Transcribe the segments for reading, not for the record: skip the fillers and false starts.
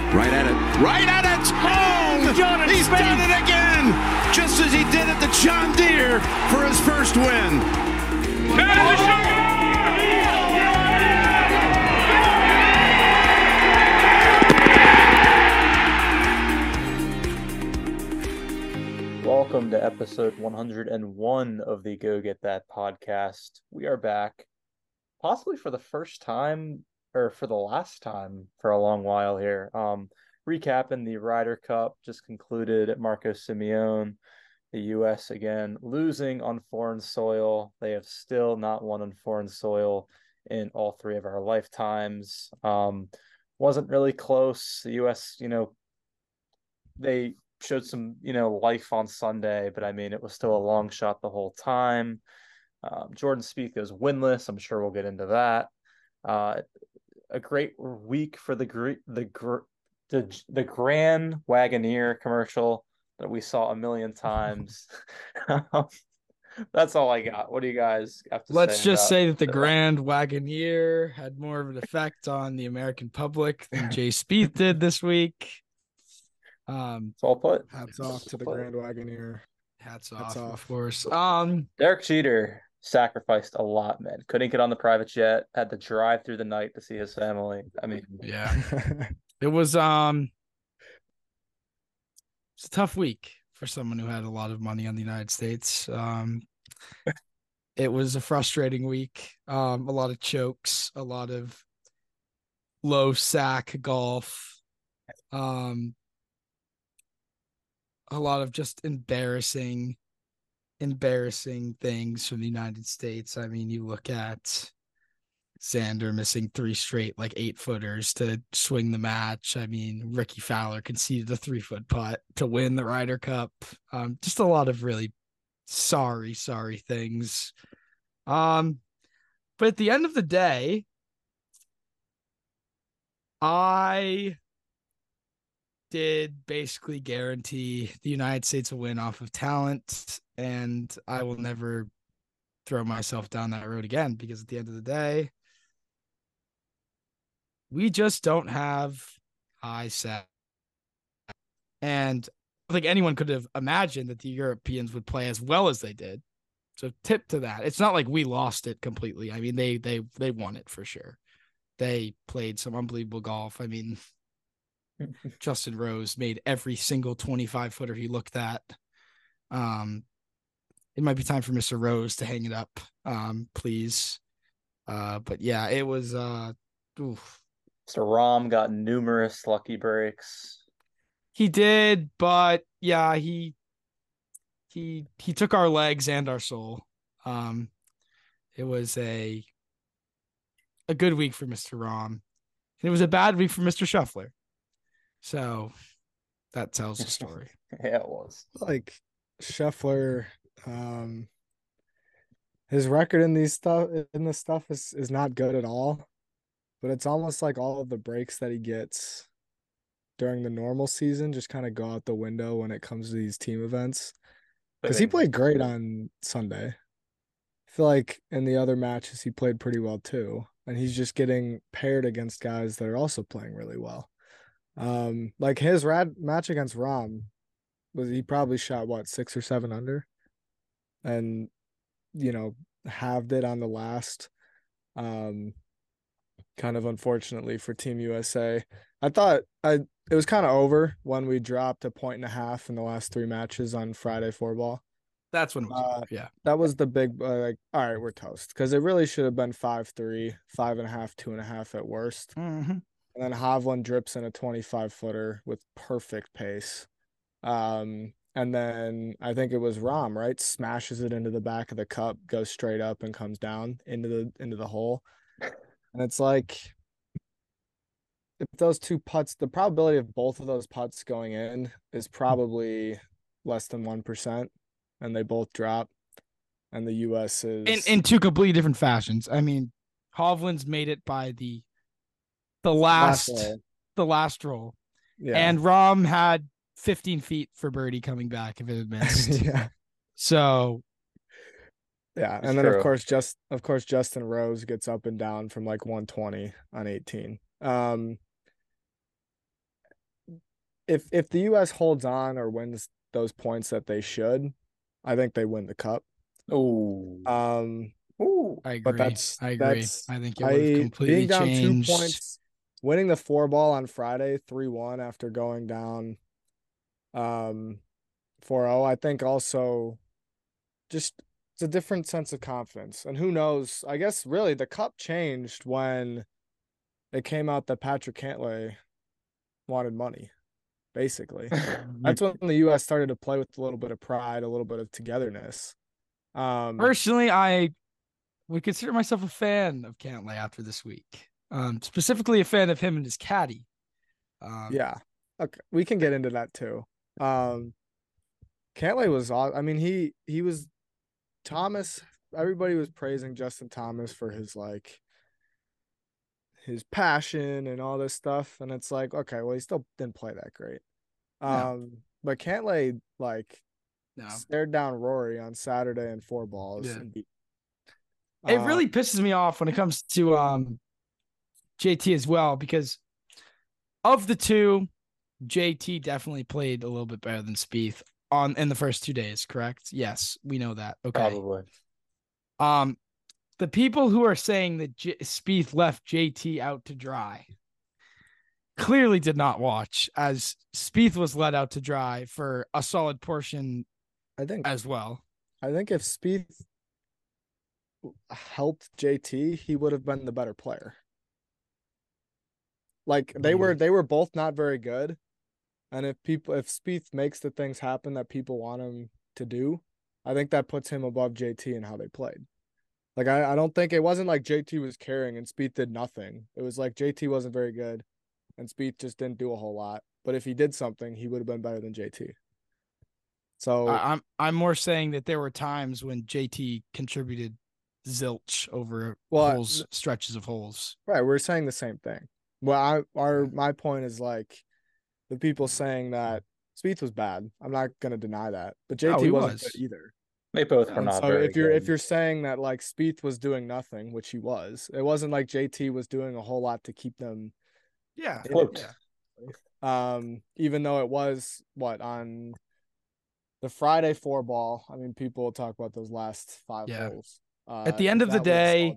Right at it. Right at it. Oh, he's done it again. Just as he did at the John Deere for his first win. Welcome to episode 101 of the Go Get That podcast. We are back, possibly for the first time, or for the last time for a long while here. Recapping the Ryder Cup just concluded at Marco Simeone. The U.S. again losing on foreign soil. They have still not won on foreign soil in all three of our lifetimes. Wasn't really close. The U.S., they showed some, life on Sunday, but I mean, it was still a long shot the whole time. Jordan Spieth goes winless. I'm sure we'll get into that. A great week for the Grand Wagoneer commercial that we saw a million times. That's all I got. What do you guys have to say? Let's just say that the Grand Wagoneer had more of an effect on the American public than Jay Spieth did this week. It's all put. Hats off to the Grand Wagoneer. Hats off, of course. Derek Jeter sacrificed a lot, man. Couldn't get on the private jet. Had to drive through the night to see his family. I mean, yeah, it was a tough week for someone who had a lot of money on the United States. It was a frustrating week. A lot of chokes, a lot of low sack golf. A lot of just embarrassing things from the United States. I mean, you look at Xander missing 3 straight, 8-footers to swing the match. I mean, Ricky Fowler conceded a 3-foot putt to win the Ryder Cup. Just a lot of really sorry things. But at the end of the day, I did basically guarantee the United States a win off of talent, and I will never throw myself down that road again, because at the end of the day, we just don't have high set. And I think anyone could have imagined that the Europeans would play as well as they did. So tip to that. It's not like we lost it completely. I mean, they won it for sure. They played some unbelievable golf. I mean, Justin Rose made every single 25-footer he looked at. It might be time for Mr. Rose to hang it up, please. But yeah, it was Mr. Rahm got numerous lucky breaks. He did, but yeah, he took our legs and our soul. It was a good week for Mr. Rahm, and it was a bad week for Mr. Scheffler. So that tells the story. Yeah, it was. Scheffler, his record in this stuff is not good at all. But it's almost like all of the breaks that he gets during the normal season just kind of go out the window when it comes to these team events. Because he played great on Sunday. I feel like in the other matches he played pretty well too. And he's just getting paired against guys that are also playing really well. His match against Rahm he probably shot 6 or 7 under, and halved it on the last. Kind of unfortunately for Team USA. I thought it was kind of over when we dropped 1.5 in the last 3 matches on Friday 4-ball. That's when it was over, yeah. That was the big all right, we're toast, because it really should have been 5-3, 5.5, 2.5 at worst. Mm-hmm. And then Hovland drips in a 25-footer with perfect pace. And then I think it was Rahm, right? Smashes it into the back of the cup, goes straight up and comes down into the hole. And it's like, if those 2 putts, the probability of both of those putts going in is probably less than 1%, and they both drop. And the U.S. is in 2 completely different fashions. I mean, Hovland's made it by the last roll. Yeah. And Rahm had 15 feet for birdie coming back if it had missed. Yeah. So yeah, and then of course Justin Rose gets up and down from 120 on 18. if the US holds on or wins those points that they should, I think they win the cup. Oh, Um, I but agree. I agree. I think it would have completely being down 2 changed. points, winning the 4-ball on Friday 3-1 after going down 4-0, I think also just it's a different sense of confidence. And who knows? I guess really the cup changed when it came out that Patrick Cantlay wanted money, basically. That's when the US started to play with a little bit of pride, a little bit of togetherness. Personally, I would consider myself a fan of Cantlay after this week. Specifically a fan of him and his caddy. Yeah. Okay, we can get into that too. Cantlay was I mean he was Thomas, everybody was praising Justin Thomas for his his passion and all this stuff, and it's like, okay, well, he still didn't play that great. No. But Cantlay No. stared down Rory on Saturday in 4 balls. Yeah. And It really pisses me off when it comes to JT as well, because of the two, JT definitely played a little bit better than Spieth in the first 2 days, correct? Yes, we know that. Okay. probably. The people who are saying that Spieth left JT out to dry clearly did not watch, as Spieth was let out to dry for a solid portion I think as well. I think if Spieth helped JT, he would have been the better player. Like they were both not very good. And if Spieth makes the things happen that people want him to do, I think that puts him above JT in how they played. Like I don't think it wasn't like JT was carrying and Spieth did nothing. It was like JT wasn't very good and Spieth just didn't do a whole lot. But if he did something, he would have been better than JT. So I'm more saying that there were times when JT contributed zilch over holes, stretches of holes. Right, we're saying the same thing. Well, my point is like the people saying that Spieth was bad. I'm not gonna deny that, but JT wasn't good either. They both were not. So very if you're saying that like Spieth was doing nothing, which he was, it wasn't like JT was doing a whole lot to keep them. Yeah. Even though it was on the Friday 4-ball. I mean, people will talk about those last 5 holes. At the end of the day,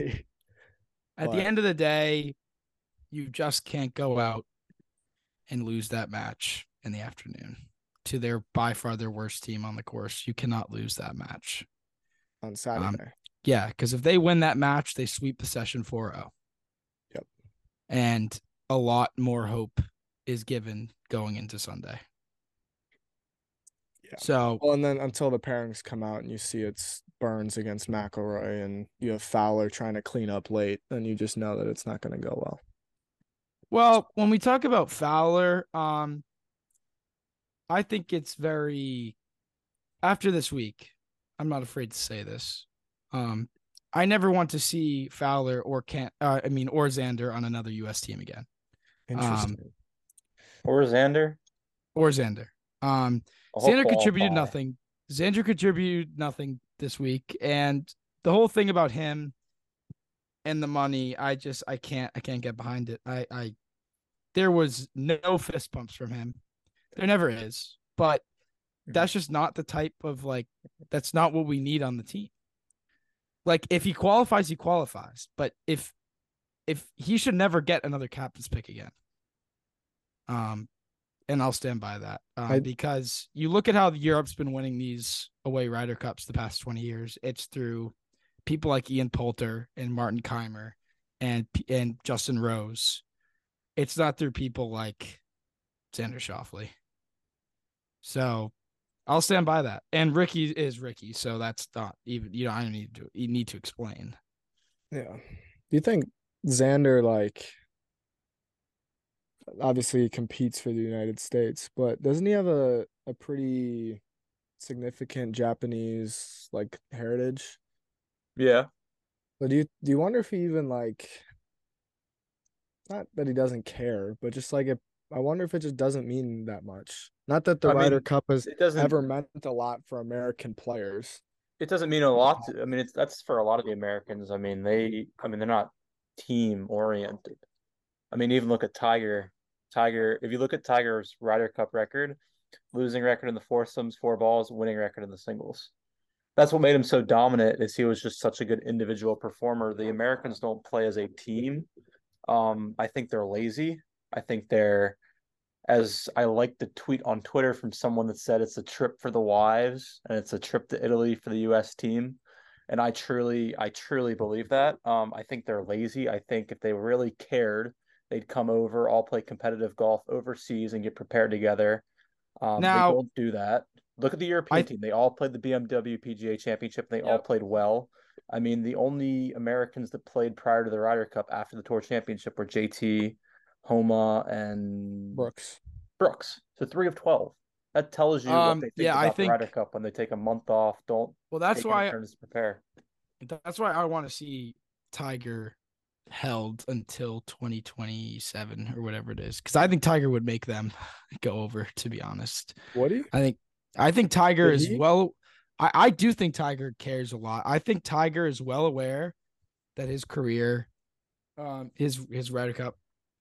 you just can't go out and lose that match in the afternoon to by far their worst team on the course. You cannot lose that match on Saturday. Yeah, because if they win that match, they sweep the session 4-0. Yep. And a lot more hope is given going into Sunday. Yeah. So, well, and then until the pairings come out and you see it's Burns against McIlroy and you have Fowler trying to clean up late, then you just know that it's not going to go well. Well, when we talk about Fowler, I think it's after this week, I'm not afraid to say this. I never want to see Fowler or Xander on another US team again. Interesting. Or Xander. Xander contributed nothing. Xander contributed nothing this week, and the whole thing about him and the money, I can't get behind it. There was no fist bumps from him. There never is, but that's just not the type of that's not what we need on the team. Like if he qualifies, he qualifies, but if he should never get another captain's pick again. And I'll stand by that because you look at how Europe's been winning these away Ryder Cups the past 20 years. It's through people like Ian Poulter and Martin Keimer and Justin Rose. It's not through people like Xander Schauffele. So I'll stand by that. And Ricky is Ricky, so that's not even I don't need to explain. Yeah. Do you think Xander obviously he competes for the United States, but doesn't he have a pretty significant Japanese heritage? Yeah. But do you wonder if he even not that he doesn't care, but just I wonder if it just doesn't mean that much. Not that the Ryder Cup has ever meant a lot for American players. It doesn't mean a lot. That's for a lot of the Americans. They're not team oriented. Even look at Tiger. Tiger, if you look at Tiger's Ryder Cup record, losing record in the foursomes, 4 balls, winning record in the singles. That's what made him so dominant, is he was just such a good individual performer. The Americans don't play as a team. I think they're lazy. I think they're, as I like the tweet on Twitter from someone that said it's a trip for the wives and it's a trip to Italy for the US team. And I truly believe that. I think they're lazy. I think if they really cared, they'd come over, all play competitive golf overseas and get prepared together. They don't do that. Look at the European team. They all played the BMW PGA Championship. And they all played well. I mean, the only Americans that played prior to the Ryder Cup after the Tour Championship were JT, Homa, and Brooks. So 3 of 12. That tells you what they think about the Ryder Cup when they take a month off. That's why turns to prepare. That's why I want to see Tiger held until 2027 or whatever it is, because I think Tiger would make them go over. To be honest, what do you? I think Tiger is well. I do think Tiger cares a lot. I think Tiger is well aware that his career, his Ryder Cup,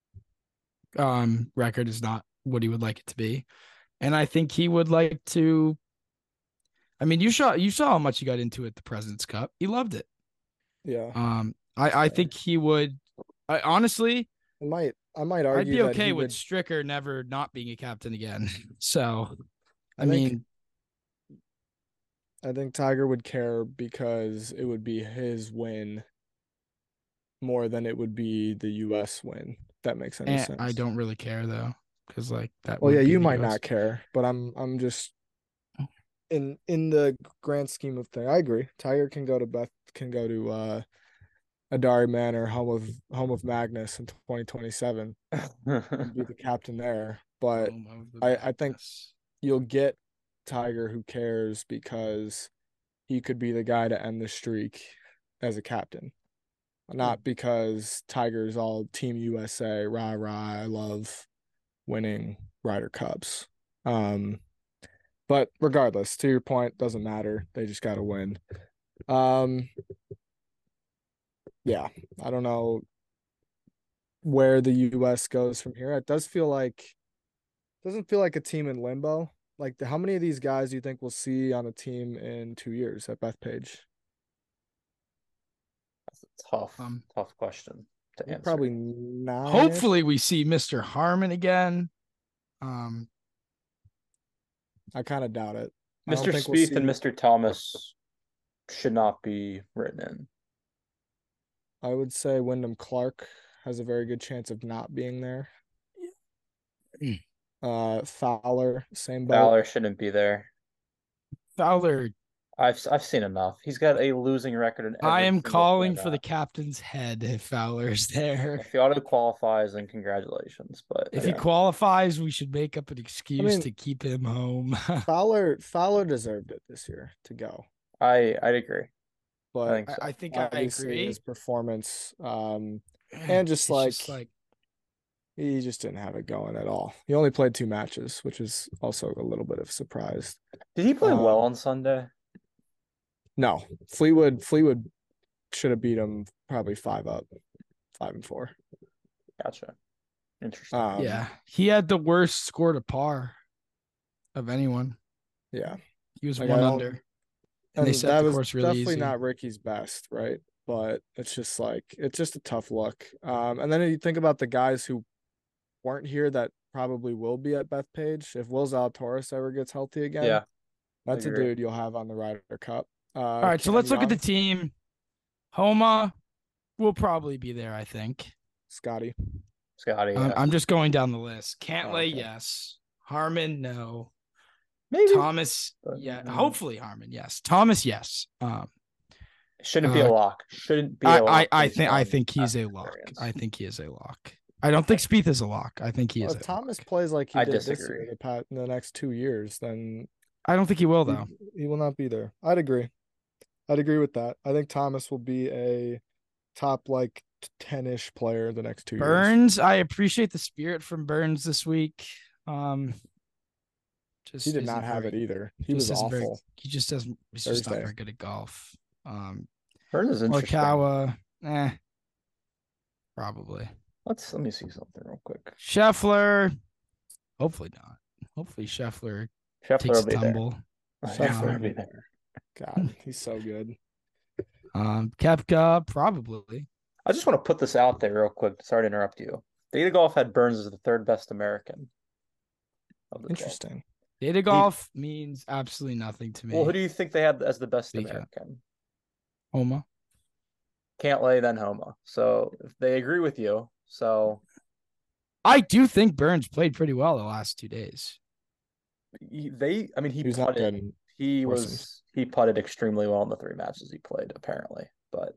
record is not what he would like it to be, and I think he would like to. I mean, you saw how much he got into it, the President's Cup. He loved it. Yeah. I think he would. Honestly, I might argue I'd be that okay with Stricker never not being a captain again. So, I think Tiger would care because it would be his win more than it would be the U.S. win. If that makes any sense. I don't really care though, because that. Well, yeah, you might not care, but I'm just in the grand scheme of things. I agree. Tiger can go to Adari Manor, home of Magnus in 2027, and be the captain there. But I think you'll get Tiger who cares because he could be the guy to end the streak as a captain, not because Tiger's all Team USA, rah rah. I love winning Ryder Cups. But regardless, to your point, doesn't matter. They just got to win. Yeah, I don't know where the U.S. goes from here. It doesn't feel like a team in limbo. Like, how many of these guys do you think we'll see on a team in 2 years at Bethpage? That's a tough question to answer. Probably 9. Hopefully, we see Mr. Harmon again. I kind of doubt it. Mr. Spieth and Mr. Thomas should not be written in. I would say Wyndham Clark has a very good chance of not being there. Fowler, same boat. Fowler shouldn't be there. Fowler, I've seen enough. He's got a losing record in every I am calling for the captain's head if Fowler's there. If he auto qualifies, then congratulations. But if he qualifies, we should make up an excuse to keep him home. Fowler deserved it this year to go. I'd agree. But I think I agree. His performance, and just he just didn't have it going at all. He only played 2 matches, which is also a little bit of a surprise. Did he play well on Sunday? No, Fleetwood should have beat him probably 5 up, 5 and 4. Gotcha. Interesting. Yeah, he had the worst score to par of anyone. Yeah, he was 1 under. And they set the course really definitely easy. Not Ricky's best, right? But it's just a tough look. And then you think about the guys who weren't here that probably will be at Bethpage. If Will Zalatoris ever gets healthy again, that's a dude you'll have on the Ryder Cup. All right, so let's look at the team. Homa will probably be there, I think. Scotty. Yeah. I'm just going down the list. Cantlay, yes. Harmon, no. Maybe Thomas, yeah. Hopefully Harmon, yes. Thomas, yes. Shouldn't be a lock. I think he's a lock. I think he is a lock. I don't think Spieth is a lock. I think he is. If Thomas plays like he did this year in the next 2 years, then I don't think he will though. He will not be there. I'd agree with that. I think Thomas will be a top 10-ish player the next 2 years. Burns, I appreciate the spirit from Burns this week. He did not have it either. He was awful. He's just not very good at golf. Burns is interesting. Morikawa, probably. Let me see something real quick. Scheffler, hopefully not. Hopefully Scheffler Scheffler takes will a be there. tumble. Scheffler will be there. God, he's so good. Koepka, probably. I just want to put this out there real quick. Sorry to interrupt you. Data Golf had Burns as the third best American of the 12. Interesting. Data golf means absolutely nothing to me. Well, who do you think they had as the best Speak up. American? Homa. Cantlay, then Homa. So if they agree with you, so I do think Burns played pretty well the last 2 days. he He's not putted. good. He putted extremely well in the 3 matches he played, apparently. But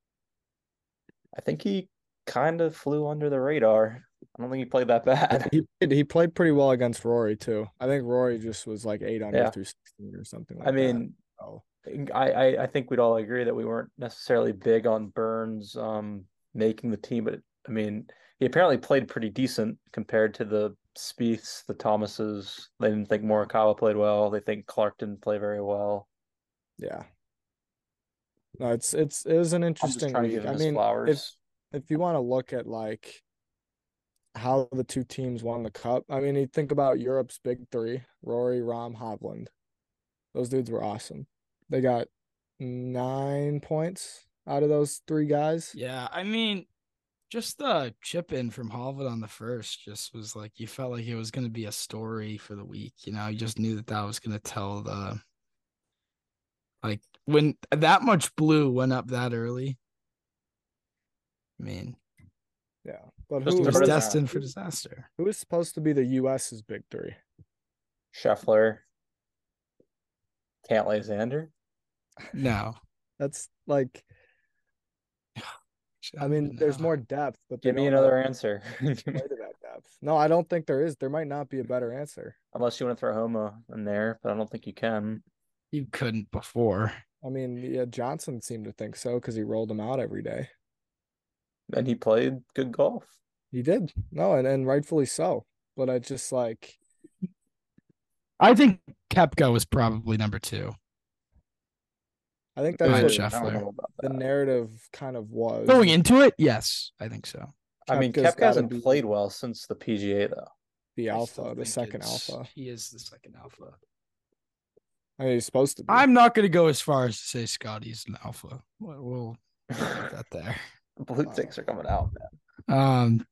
I think he kind of flew under the radar. I don't think he played that bad. He played pretty well against Rory too. I think Rory just was like 8 under Yeah. through 16 or something like I mean, that. Oh. I think we'd all agree that we weren't necessarily big on Burns making the team, but I mean, he apparently played pretty decent compared to the Spieths, the Thomases. They didn't think Morikawa played well. They think Clark didn't play very well. Yeah. No, it was an I'm just interesting trying to week. give him I his mean, flowers. if you want to look at like how the two teams won the cup, I mean, you think about Europe's big three: Rory, Rahm, Hovland. Those dudes were awesome. They got 9 points out of those 3 guys. Yeah, I mean, just the chip in from Hovland on the first just was like you felt like it was going to be a story for the week. You know, you just knew that was going to tell the like when that much blue went up that early. I mean, Yeah, but Just it was started that. destined for disaster. who is supposed to be the U.S.'s big three? Scheffler, Cantlay, Xander. No, That's like, I mean, there's more depth, but Give they me don't another answer. play to that depth. No, I don't think there is. There might not be a better answer. Unless you want to throw Homa in there, but I don't think you can. You couldn't before. I mean, yeah, Johnson seemed to think so because he rolled him out every day. And he played good golf. He did. No, and rightfully so. But I just like, I think Koepka was probably number 2. I think Behind that's Scheffler. I don't know about the that. narrative kind of was. Going into it, yes, I think so. I mean, Koepka's Koepka gotta hasn't be played well since the PGA, though. the I still alpha, the think second alpha. He is the second alpha. I mean, he's supposed to be. I'm not going to go as far as to say Scotty's an alpha. We'll leave that there. Blue ticks are coming out, man.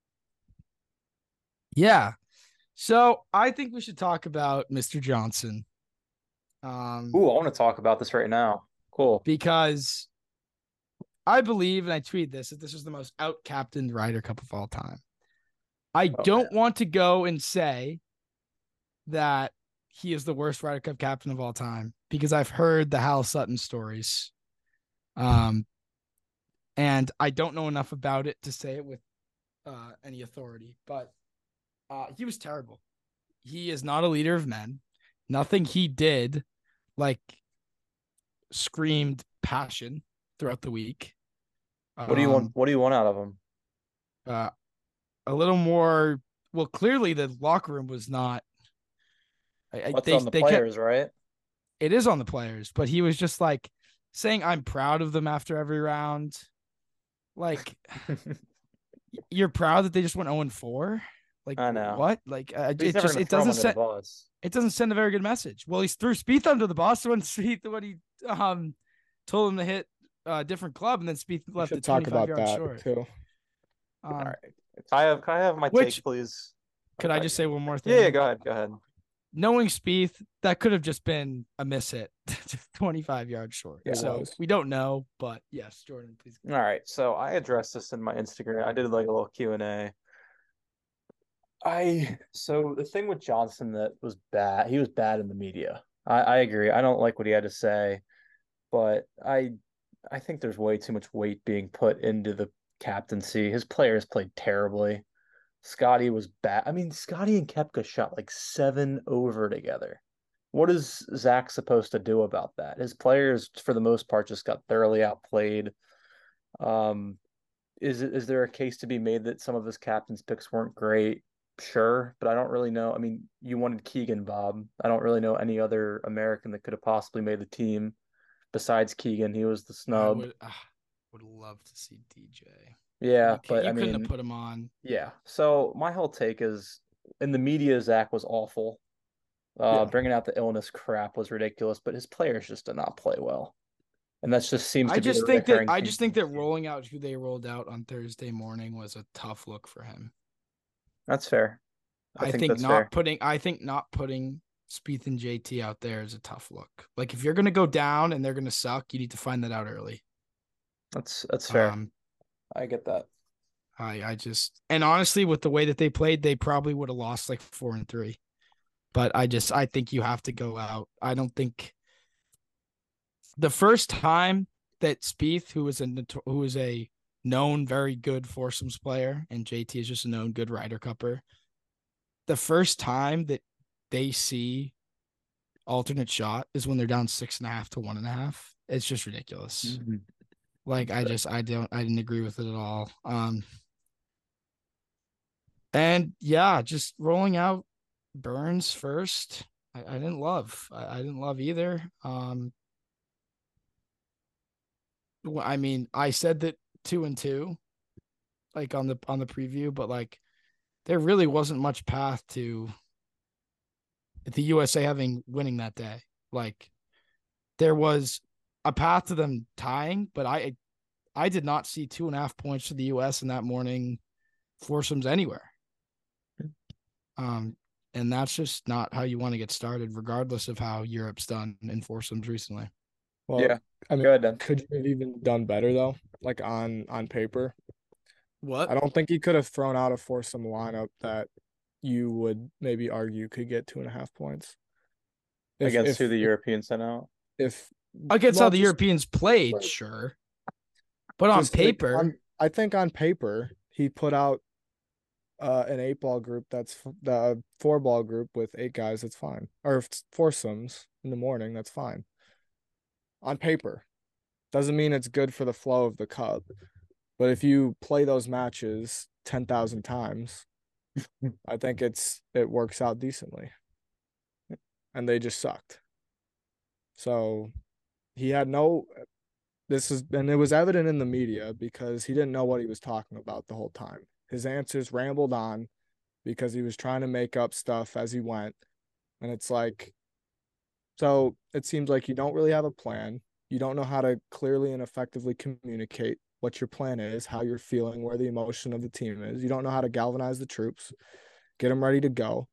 Yeah. So I think we should talk about Mr. Johnson. Ooh, I want to talk about this right now. Cool. Because I believe, and I tweet this, that this is the most out-captained Ryder Cup of all time. I don't want to go and say that he is the worst Ryder Cup captain of all time because I've heard the Hal Sutton stories. And I don't know enough about it to say it with any authority, but he was terrible. He is not a leader of men. Nothing he did like screamed passion throughout the week. What do you want? What do you want out of him? A little more. Well, clearly the locker room was not. What's on the players, right? It is on the players, but he was just like saying, "I'm proud of them after every round." Like, you're proud that they just went 0-4. Like, I know what? Like, it just it doesn't send a very good message. Well, he threw Spieth under the bus when he told him to hit a different club, and then Spieth left it 25 yards short. Too. All right, can I have my take, please? Could I just say one more thing? Yeah, go ahead. Knowing Spieth, that could have just been a miss hit, 25 yards short. Yeah, so we don't know, but yes, Jordan, please. All right, so I addressed this in my Instagram. I did like a little Q&A. So the thing with Johnson that was bad, he was bad in the media. I agree. I don't like what he had to say, but I think there's way too much weight being put into the captaincy. His players played terribly. Scotty was bad. I mean, Scotty and Koepka shot like 7 over together. What is Zach supposed to do about that? His players, for the most part, just got thoroughly outplayed. Is there a case to be made that some of his captain's picks weren't great? Sure, but I don't really know. I mean, you wanted Keegan, Bob. I don't really know any other American that could have possibly made the team besides Keegan. He was the snub. I would love to see DJ. Yeah, but You I couldn't have mean, put him on. yeah. So my whole take is in the media, Zach was awful. Yeah. Bringing out the illness crap was ridiculous, but his players just did not play well. And that just seems to be the recurring I theme just from think this that team. rolling out who they rolled out on Thursday morning was a tough look for him. That's fair. I think that's fair. I think not putting Spieth and JT out there is a tough look. Like if you're gonna go down and they're gonna suck, you need to find that out early. That's fair. Um, I get that. I just, and honestly, with the way that they played, they probably would have lost like 4-3. But I think you have to go out. I don't think the first time that Spieth, who is a known very good foursomes player, and JT is just a known good Ryder Cupper, the first time that they see alternate shot is when they're down 6.5 to 1.5. It's just ridiculous. Mm-hmm. Like I didn't agree with it at all. And yeah, just rolling out Burns first. I didn't love. I didn't love either. I mean, I said that 2-2, like on the preview, but like there really wasn't much path to the USA winning that day. Like there was a path to them tying, but I did not see 2.5 points to the US in that morning foursomes anywhere. And that's just not how you want to get started, regardless of how Europe's done in foursomes recently. Well, Yeah. I mean, Go ahead, Dan. could you have even done better though? Like on paper, What? I don't think he could have thrown out a foursome lineup that you would maybe argue could get 2.5 points. Against who the Europeans sent out? If Against well, how the Europeans played, sure. But on paper, I think on paper he put out an 8-ball group that's the 4-ball group with 8 guys. That's fine, or if it's foursomes in the morning. That's fine. On paper, doesn't mean it's good for the flow of the cup. But if you play those matches 10,000 times, I think it works out decently. And they just sucked. So he had and it was evident in the media because he didn't know what he was talking about the whole time. His answers rambled on because he was trying to make up stuff as he went. And it's like, so it seems like you don't really have a plan. You don't know how to clearly and effectively communicate what your plan is, how you're feeling, where the emotion of the team is. You don't know how to galvanize the troops, get them ready to go.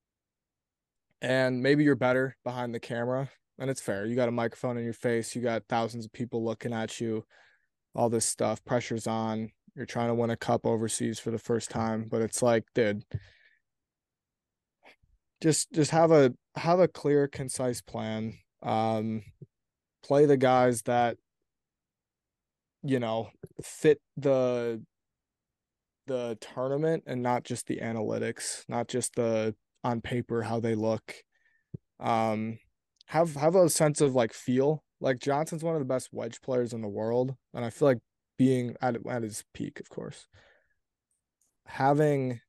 And maybe you're better behind the camera, and it's fair. You got a microphone in your face. You got thousands of people looking at you, all this stuff. Pressure's on. You're trying to win a cup overseas for the first time, but it's like, dude, just have a clear, concise plan. Play the guys that fit the tournament and not just the analytics, not just the on paper how they look. Have a sense of like feel. Like Johnson's one of the best wedge players in the world, and I feel like being at his peak, of course. Having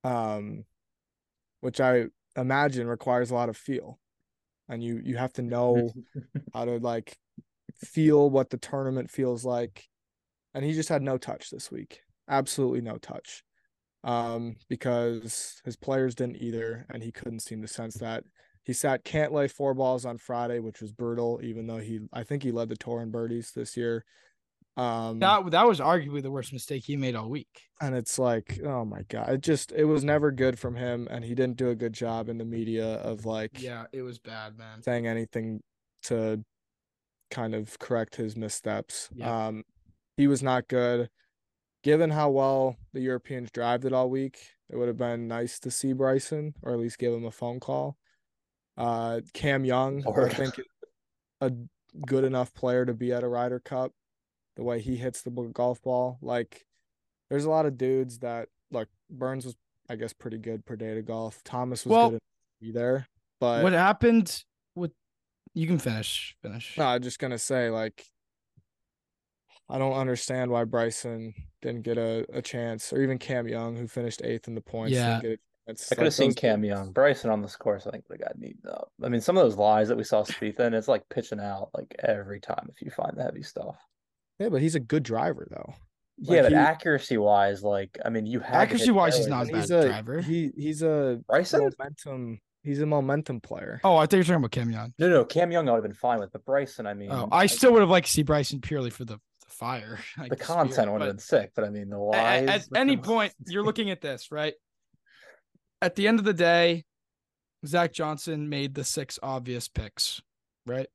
which I imagine requires a lot of feel. And you have to know how to like feel what the tournament feels like. And he just had no touch this week. Absolutely no touch. Because his players didn't either, and he couldn't seem to sense that. He sat Cantlay 4 balls on Friday, which was brutal, even though I think he led the tour in birdies this year. that was arguably the worst mistake he made all week. And it's like, oh my God, it was never good from him, and he didn't do a good job in the media of like, yeah, it was bad, man, saying anything to kind of correct his missteps. Yeah. He was not good. Given how well the Europeans drived it all week, it would have been nice to see Bryson, or at least give him a phone call. Cam Young, I think, a good enough player to be at a Ryder Cup. The way he hits the golf ball, like there's a lot of dudes that look. Burns was, I guess, pretty good per day to golf. Thomas was good enough to be there, but what happened with? You can finish. No, I'm just gonna say, like, I don't understand why Bryson didn't get a chance, or even Cam Young, who finished 8th in the points. Yeah. Didn't get a chance. I could have seen Cam Young. Bryson on this course, I think the guy needs up. I mean, some of those lies that we saw Spieth in, it's like pitching out like every time if you find the heavy stuff. Yeah, but he's a good driver though. Yeah, Like but accuracy wise, like I mean, you had to Accuracy hit wise, he's fairways not a with and bad these. driver. he's a Bryson? momentum player. Oh, I thought you were talking about Cam Young. No, Cam Young I would have been fine with, but Bryson, I Oh, mean, I still would have liked to see Bryson purely for the fire, like the the spirit. content would have But been sick, but I mean, the at lies. any point, you're looking at this, right? At the end of the day, Zach Johnson made the 6 obvious picks, right?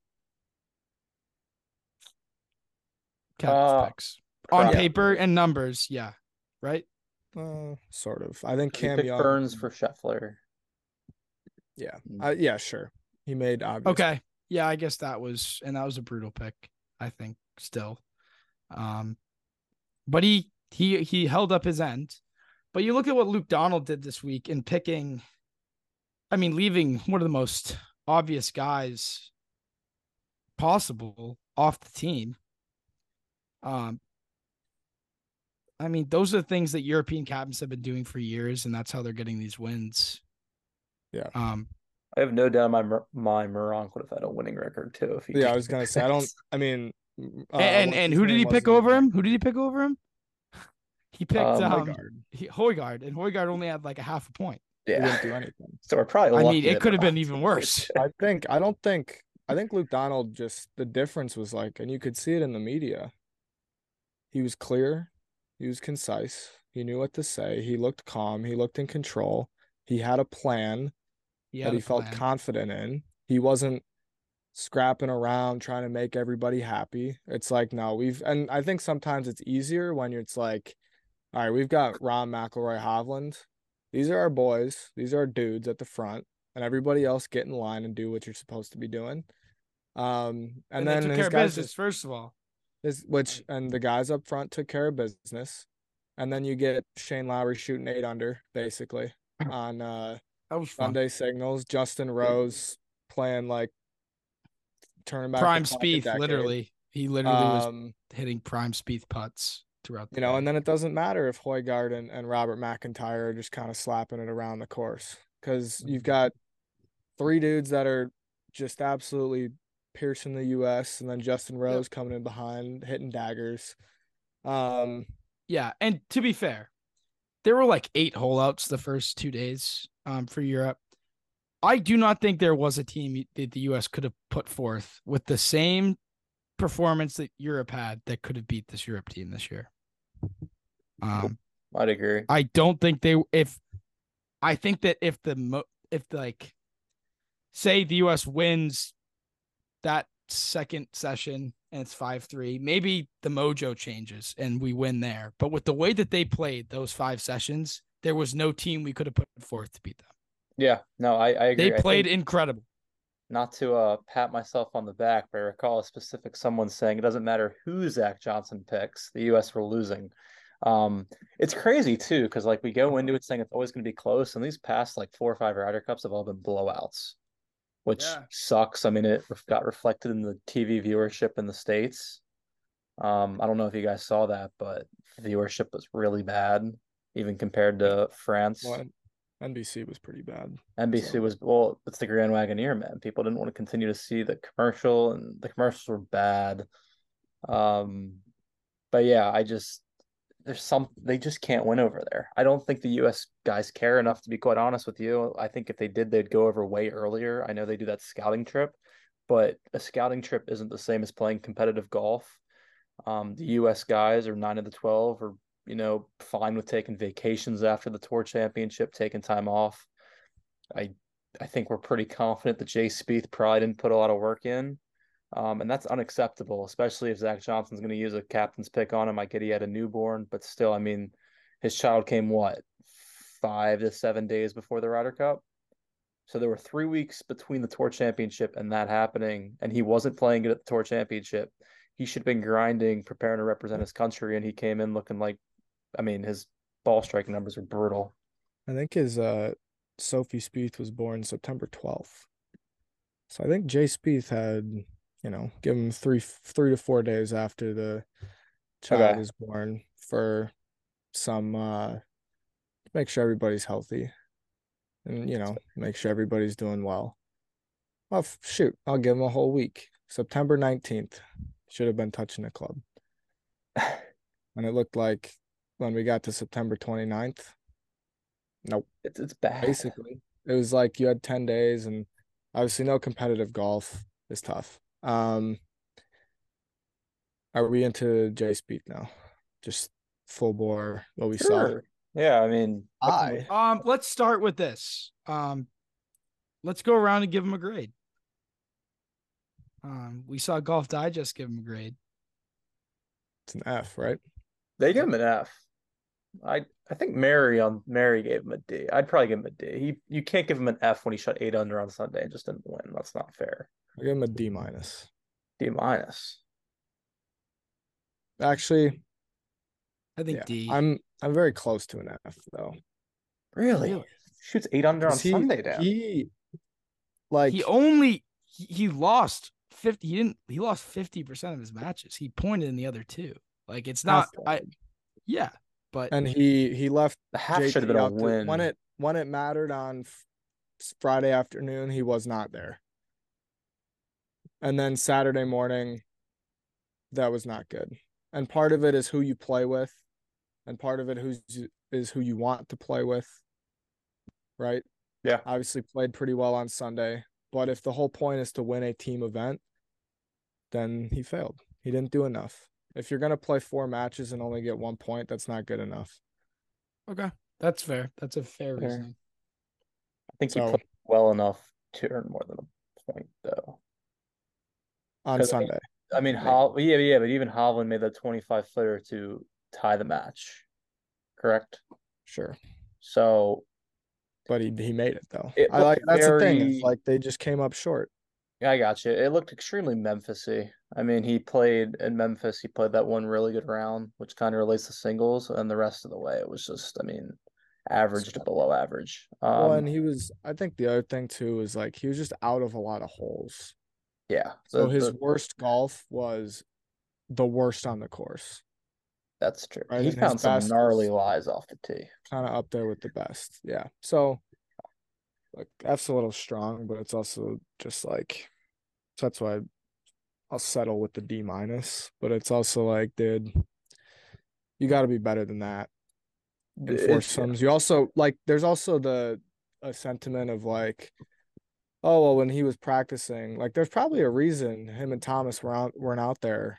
Captain's picks. On probably. paper and numbers, yeah. Right? Sort of. I think He Cam picked Young. Burns for Scheffler. Yeah. Yeah, sure. He made obvious. Okay. Yeah, I guess that was a brutal pick, I think, still. But he held up his end. But you look at what Luke Donald did this week in picking, I mean, leaving one of the most obvious guys possible off the team. I mean, those are the things that European captains have been doing for years, and that's how they're getting these wins. Yeah. I have no doubt my Meronk would have had a winning record too if he. Yeah, I was gonna say I mean, and who did he pick over him? Who did he pick over him? He picked Højgaard, and Højgaard only had like a half a point. Yeah, he didn't do anything. So we're probably. I mean, it could have been even worse. I think Luke Donald just the difference was like, and you could see it in the media. He was clear, he was concise, he knew what to say, he looked calm, he looked in control, he had a plan that he felt confident in. He wasn't scrapping around trying to make everybody happy. It's like, no, and I think sometimes it's easier when it's like, all right, we've got Rahm, McIlroy, Hovland. These are our boys. These are our dudes at the front, and everybody else get in line and do what you're supposed to be doing. And then they took care of business first of all. And the guys up front took care of business, and then you get Shane Lowry shooting 8 under basically on that was fun. Sunday signals. Justin Rose playing like turning back prime Spieth. Literally, he literally was hitting prime Spieth putts throughout the day. And then it doesn't matter if Højgaard and Robert McIntyre are just kind of slapping it around the course, because you've got 3 dudes that are just absolutely piercing the U.S. and then Justin Rose coming in behind hitting daggers. Yeah, and to be fair, there were like 8 holeouts the first 2 days for Europe. I do not think there was a team that the U.S. could have put forth with the same performance that Europe had that could have beat this Europe team this year. I'd agree. I don't think I think that if say the U.S. wins that second session and it's 5-3, maybe the mojo changes and we win there. But with the way that they played those 5 sessions, there was no team we could have put forth to beat them. Yeah, no, I agree. They played incredible. Not to pat myself on the back, but I recall a specific someone saying it doesn't matter who Zach Johnson picks, the U.S. were losing. It's crazy too, because like we go into it saying it's always going to be close, and these past like 4 or 5 Ryder Cups have all been blowouts, which sucks. I mean, it got reflected in the TV viewership in the States. I don't know if you guys saw that, but viewership was really bad, even compared to France. Well, NBC was pretty bad. NBC was, well, it's the Grand Wagoneer, man. People didn't want to continue to see the commercial, and the commercials were bad. But yeah, they just can't win over there. I don't think the U.S. guys care enough, to be quite honest with you. I think if they did, they'd go over way earlier. I know they do that scouting trip, but a scouting trip isn't the same as playing competitive golf. The U.S. guys are 9 of the 12 are, fine with taking vacations after the Tour Championship, taking time off. I think we're pretty confident that Jay Spieth probably didn't put a lot of work in. And that's unacceptable, especially if Zach Johnson's going to use a captain's pick on him. I get he had a newborn, but still, I mean, his child came 5 to 7 days before the Ryder Cup. So there were 3 weeks between the Tour Championship and that happening, and he wasn't playing it at the Tour Championship. He should have been grinding, preparing to represent his country, and he came in looking like, I mean, his ball striking numbers are brutal. I think his Sophie Spieth was born September 12th. So I think Jay Spieth had, give him 3 to 4 days after the child was born for some make sure everybody's healthy and make sure everybody's doing well. Well, shoot, I'll give him a whole week. September 19th should have been touching the club. And it looked like when we got to September 29th, nope. It's bad. Basically, it was like you had 10 days, and obviously no competitive golf is tough. Are we into Jay Speed now? Just full bore what we saw. Sure. Yeah, I mean, Let's start with this. Let's go around and give him a grade. We saw Golf Digest give him a grade. It's an F, right? they give him an F. I think Mary gave him a D. I'd probably give him a D. You can't give him an F when he shot 8 under on Sunday and just didn't win. That's not fair. I give him a D minus. D minus. Actually, I think yeah, D. I'm very close to an F though. Really? Shoots 8 under on 'Cause Sunday down. He lost 50. He lost 50% of his matches. He pointed in the other two. Like it's not. But and he left The half JT should have been a out to- win. when it mattered on Friday afternoon, he was not there. And then Saturday morning, that was not good. And part of it is who you play with, and part of it is who you want to play with. Right? Yeah. Obviously played pretty well on Sunday, but if the whole point is to win a team event, then he failed. He didn't do enough. If you're going to play 4 matches and only get 1 point, that's not good enough. okay, that's fair. That's a fair Fair. reason. I think he So- played well enough to earn more than a point, though. On 'Cause, I mean- Sunday. I mean, but even Hovland made the 25-footer to tie the match, correct? Sure. So But he made it though. It looked That's the thing. very- It's like they just came up short. yeah, I got you. It looked extremely Memphis-y. I mean, he played in Memphis. He played that one really good round, which kind of relates to singles, and the rest of the way it was just, I mean, average to below average. Well, and I think the other thing too is like he was just out of a lot of holes. Yeah. So his worst golf was the worst on the course. That's true. Right, He and his found some best gnarly was- lies off the tee. Kind of up there with the best. Yeah. So like F's a little strong, but it's also just like so that's why I'll settle with the D minus. But it's also like, dude, you got to be better than that. In foursomes. You also like there's also a sentiment of like, oh well, when he was practicing, like there's probably a reason him and Thomas weren't out there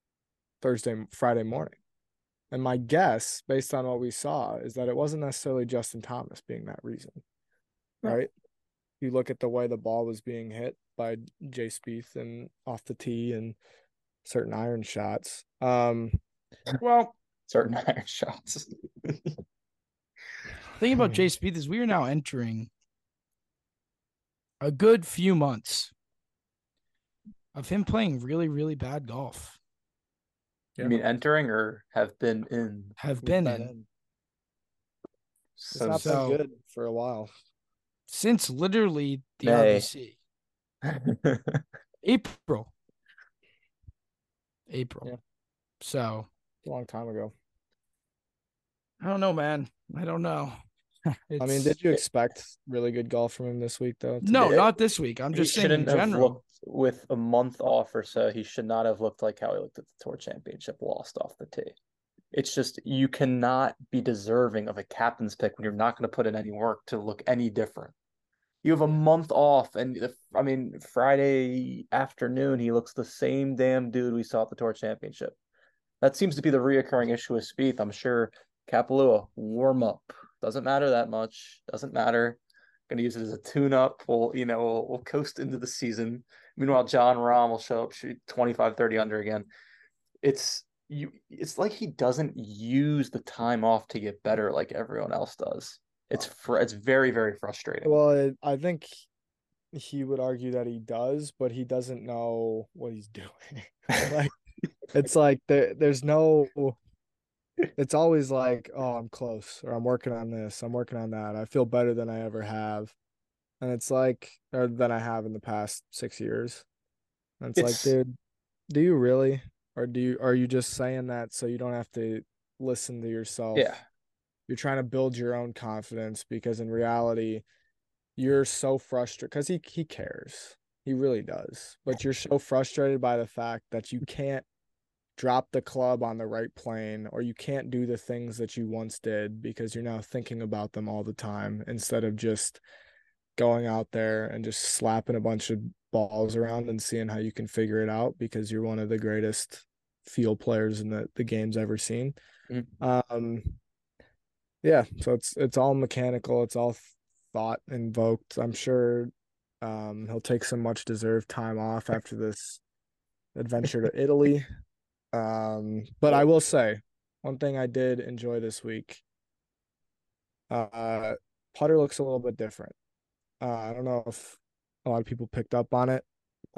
Friday morning. And my guess, based on what we saw, is that it wasn't necessarily Justin Thomas being that reason. No. Right? You look at the way the ball was being hit by Jay Spieth and off the tee and certain iron shots. Well, Certain iron shots. thing about Jay Speed is we are now entering a good few months of him playing really, really bad golf. You mean entering or have been in? Have been in It's not Since So- been good for a while. since literally the May. RBC. April. Yeah. So A long time ago. I don't know, man. I don't know. I mean, did you expect really good golf from him this week, though? No, Yeah. not this week. I'm He just saying in shouldn't have general. looked with a month off or so. He should not have looked like how he looked at the Tour Championship, lost off the tee. It's just you cannot be deserving of a captain's pick when you're not going to put in any work to look any different. You have a month off, and Friday afternoon he looks the same damn dude we saw at the Tour Championship. That seems to be the reoccurring issue with Spieth. I'm sure Kapalua warm up doesn't matter that much. Doesn't matter. Going to use it as a tune-up. We'll coast into the season. Meanwhile, John Rahm will show up, shoot 25, 30 under again. It's like he doesn't use the time off to get better like everyone else does. It's very, very frustrating. Well, I think he would argue that he does, but he doesn't know what he's doing. Like, it's like there's no. It's always like, oh, I'm close, or I'm working on this, I'm working on that. I feel better than I ever have, and it's like, or than I have in the past 6 years. And it's like, dude, do you really, or are you just saying that so you don't have to listen to yourself? Yeah. You're trying to build your own confidence because in reality, you're so frustrated because he cares. He really does. But you're so frustrated by the fact that you can't drop the club on the right plane, or you can't do the things that you once did because you're now thinking about them all the time instead of just going out there and just slapping a bunch of balls around and seeing how you can figure it out because you're one of the greatest field players in the game's ever seen. Yeah, so it's all mechanical, it's all thought invoked. I'm sure he'll take some much deserved time off after this adventure to Italy. But I will say one thing I did enjoy this week. Putter looks a little bit different. I don't know if a lot of people picked up on it.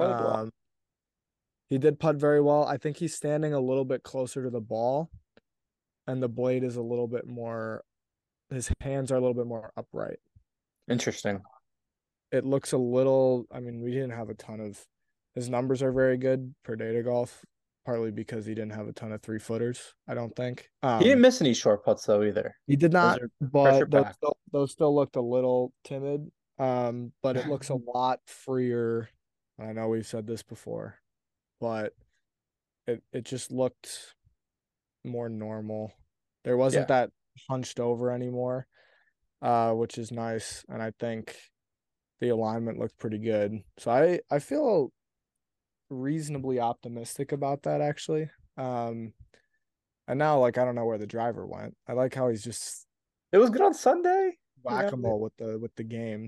He did putt very well. I think he's standing a little bit closer to the ball, and the blade is a little bit more, his hands are a little bit more upright. Interesting. It looks a little, I mean, we didn't have a ton of, his numbers are very good per Data Golf, partly because he didn't have a ton of 3-footers, I don't think. He didn't miss any short putts though either. He did not, but pressure-packed. those still looked a little timid. But it looks a lot freer. I know we've said this before, but it just looked more normal. There wasn't that hunched over anymore, which is nice. And I think the alignment looked pretty good. So I feel reasonably optimistic about that, actually. And now, like, I don't know where the driver went. I like how he's just, it was good on Sunday. Whack-a-mole with the game.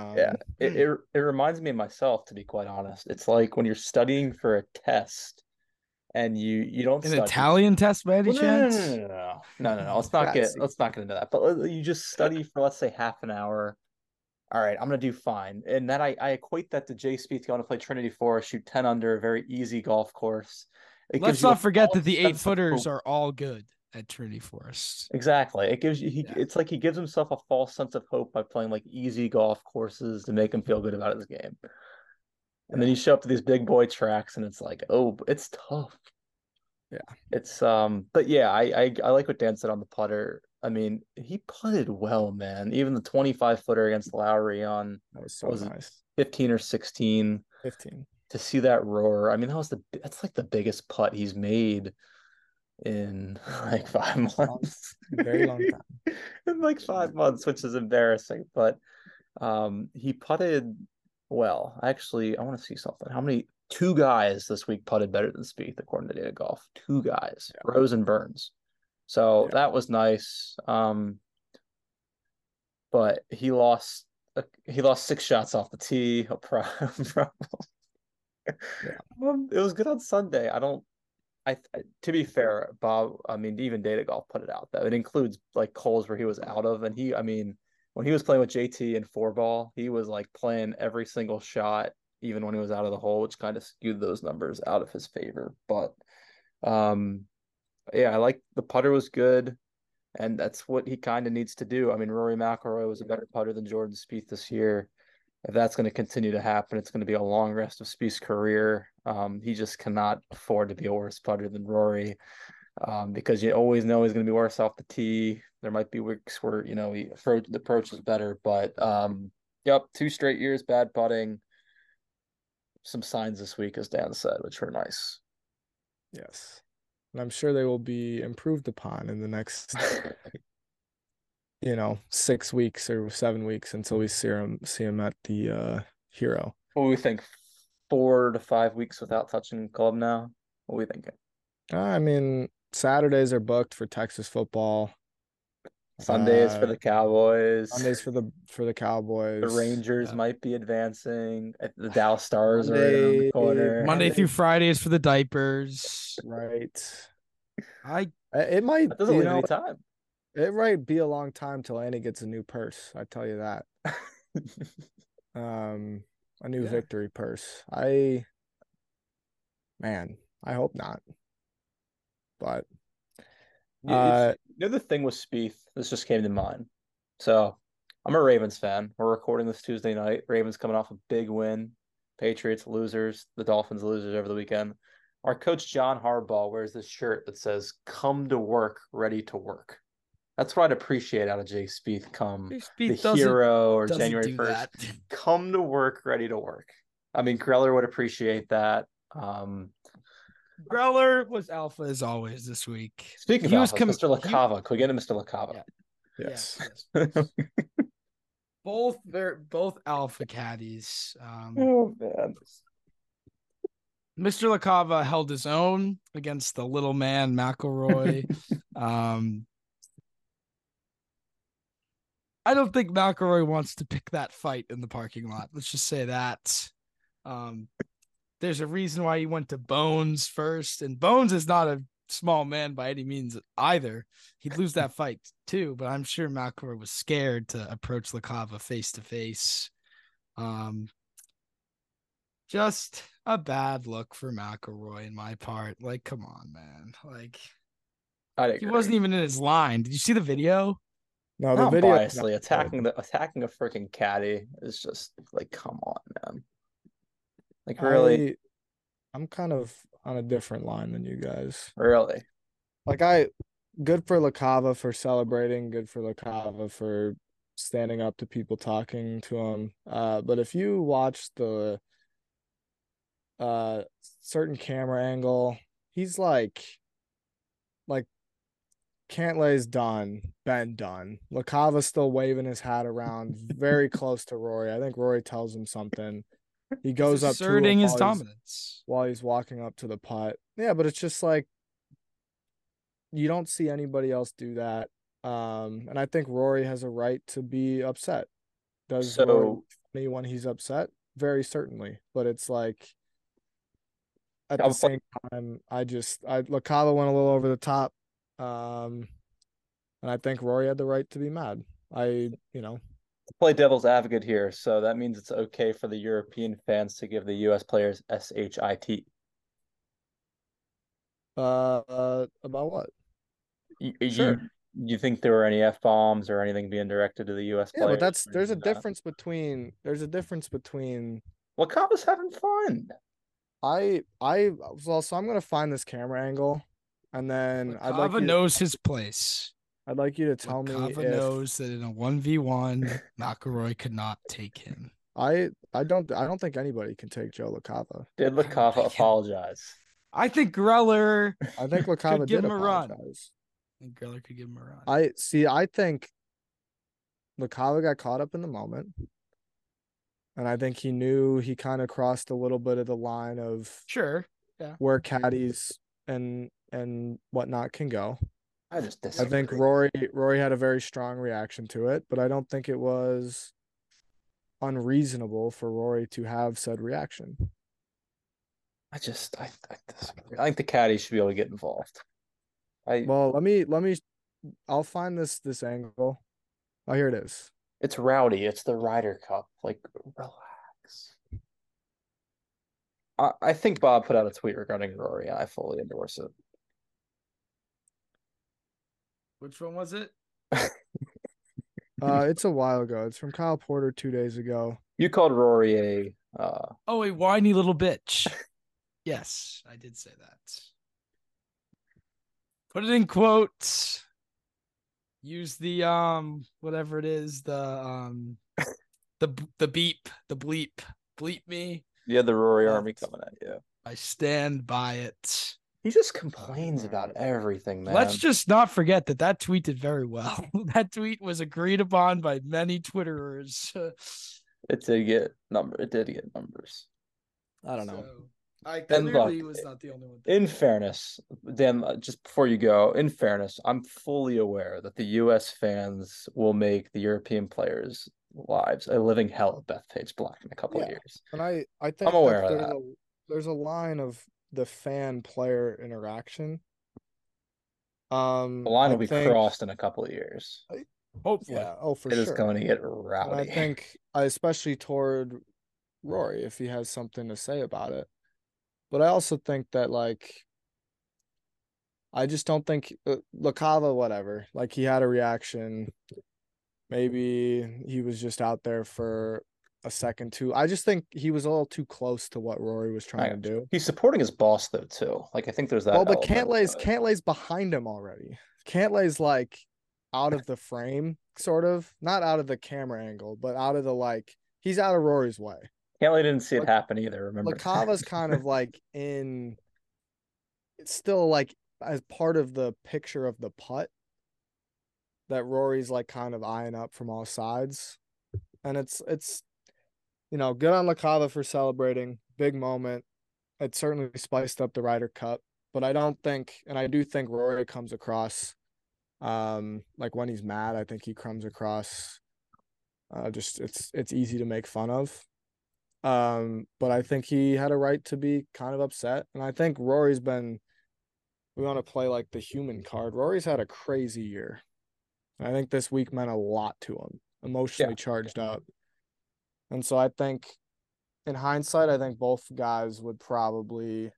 It reminds me of myself, to be quite honest. It's like when you're studying for a test and you don't An study. Italian test by any chance? No. Let's not get into that. But you just study for, let's say, half an hour. All right, I'm gonna do fine. And then I equate that to Jay Spieth going to play Trinity Forest, shoot 10 under, a very easy golf course. Let's not forget that the 8-footers are all good at Trinity Forest. Exactly. It gives you it's like he gives himself a false sense of hope by playing like easy golf courses to make him feel good about his game. And then you show up to these big boy tracks and it's like, oh, it's tough. Yeah. It's but yeah, I like what Dan said on the putter. I mean, he putted well, man. Even the 25-footer against Lowry on, that was so nice. 15 or 16. 15. To see that roar. I mean, that's like the biggest putt he's made in like 5 months. Very long time. In like 5 months, which is embarrassing. But he putted well. Actually, I want to see something. 2 guys this week putted better than Spieth, according to Data Golf. 2 guys, Rose and Burns. So that was nice. But he lost 6 shots off the tee. A problem. It was good on Sunday. To be fair, Bob, I mean, even Data Golf put it out though. It includes like holes where he was out of, and when he was playing with JT and 4-ball, he was like playing every single shot, even when he was out of the hole, which kind of skewed those numbers out of his favor. But I like the putter was good, and that's what he kind of needs to do. I mean, Rory McIlroy was a better putter than Jordan Spieth this year. If that's going to continue to happen, it's going to be a long rest of Spieth's career. He just cannot afford to be a worse putter than Rory, because you always know he's going to be worse off the tee. There might be weeks where the approach is better, but 2 straight years bad putting. Some signs this week, as Dan said, which were nice. Yes, and I'm sure they will be improved upon in the next 6 weeks or 7 weeks until we see him at the Hero. What do we think? 4 to 5 weeks without touching the club now? What are we thinking? I mean, Saturdays are booked for Texas football. Sundays for the Cowboys. Sundays for the Cowboys. The Rangers might be advancing. The Dallas Stars are around the corner. Monday through Fridays for the diapers. Right. It might. That doesn't leave any time. It might be a long time till Annie gets a new purse. I tell you that. A new victory purse. I hope not. But the thing with Spieth, this just came to mind. So I'm a Ravens fan. We're recording this Tuesday night. Ravens coming off a big win. Patriots losers. The Dolphins losers over the weekend. Our coach John Harbaugh wears this shirt that says "Come to work, ready to work." That's what I'd appreciate out of Jay Spieth come the Hero or January 1st. Come to work, ready to work. I mean, Greller would appreciate that. Greller was alpha as always this week. Speaking of He was alphas, Mr. LaCava. Can we get to Mr. LaCava? Yeah. Yes. Yes. Both alpha caddies. Oh man. Mr. LaCava held his own against the little man McIlroy. I don't think McIlroy wants to pick that fight in the parking lot. Let's just say that. There's a reason why he went to Bones first, and Bones is not a small man by any means either. He'd lose that fight too, but I'm sure McIlroy was scared to approach LaCava face to face. Just a bad look for McIlroy in my part. Like, come on, man. Like, he wasn't even in his line. Did you see the video? No, the Not video biasly attacking a freaking caddy is just like, come on, man. Like, really, I'm kind of on a different line than you guys. really. Like, good for LaCava for celebrating, good for LaCava for standing up to people, talking to him. But if you watch the certain camera angle, he's like Cantlay's done, Ben done. LaCava's still waving his hat around, very close to Rory. I think Rory tells him something. He goes up to him asserting his dominance while he's walking up to the putt. Yeah, but it's just like you don't see anybody else do that. And I think Rory has a right to be upset. Does Rory funny when he's upset? Very certainly. But it's like at the same time, LaCava went a little over the top. And I think Rory had the right to be mad. Play devil's advocate here, so that means it's okay for the European fans to give the U.S. players SHIT. About what? Sure. You think there were any F-bombs or anything being directed to the U.S. players? Yeah, but there's a difference between LaCava's having fun. So I'm gonna find this camera angle, and then LaCava knows his place. I'd like you to tell me if knows that in a 1v1, McIlroy could not take him. I don't think anybody can take Joe LaCava. Did LaCava apologize? I think Greller. I think LaCava give did him apologize. A run. I think Greller could give him a run. I think LaCava got caught up in the moment, and I think he knew he kind of crossed a little bit of the line of where caddies and whatnot can go. I just disagree. I think Rory had a very strong reaction to it, but I don't think it was unreasonable for Rory to have said reaction. I disagree. I think the caddy should be able to get involved. I'll find this angle. Oh, here it is. It's rowdy. It's the Ryder Cup. Like, relax. I think Bob put out a tweet regarding Rory. I fully endorse it. Which one was it? It's a while ago. It's from Kyle Porter 2 days ago. You called Rory a whiny little bitch. Yes, I did say that. Put it in quotes. Use the whatever it is, the beep, the bleep me. Yeah, the Rory army coming at you. I stand by it. He just complains about everything, man. Let's just not forget that tweet did very well. That tweet was agreed upon by many Twitterers. It did get numbers. I don't know. I clearly was not the only one. In fairness, Dan, just before you go, I'm fully aware that the U.S. fans will make the European players' lives a living hell at Bethpage Black in a couple of years. And I think I'm aware of that. There's a line of the fan-player interaction. The line will be crossed in a couple of years. Hopefully. Yeah, for sure. It is going to get rowdy. And I think, especially toward Rory, if he has something to say about it. But I also think that, I just don't think LaCava, whatever. Like, he had a reaction. Maybe he was just out there for a second too. I just think he was a little too close to what Rory was trying to do. He's supporting his boss though too. Like, I think there's that. Well, but Cantlay's behind him already. Cantlay's out of the frame, sort of. Not out of the camera angle, but out of the he's out of Rory's way. Cantlay didn't see it happen either. Remember, LaCava's kind of in it's still like as part of the picture of the putt that Rory's like kind of eyeing up from all sides. And it's good on LaCava for celebrating. Big moment. It certainly spiced up the Ryder Cup, but I don't think, and I do think Rory comes across like when he's mad, I think he comes across just it's easy to make fun of. But I think he had a right to be kind of upset. And I think Rory's been, we want to play like the human card. Rory's had a crazy year. I think this week meant a lot to him, emotionally charged up. And so I think in hindsight, I think both guys would probably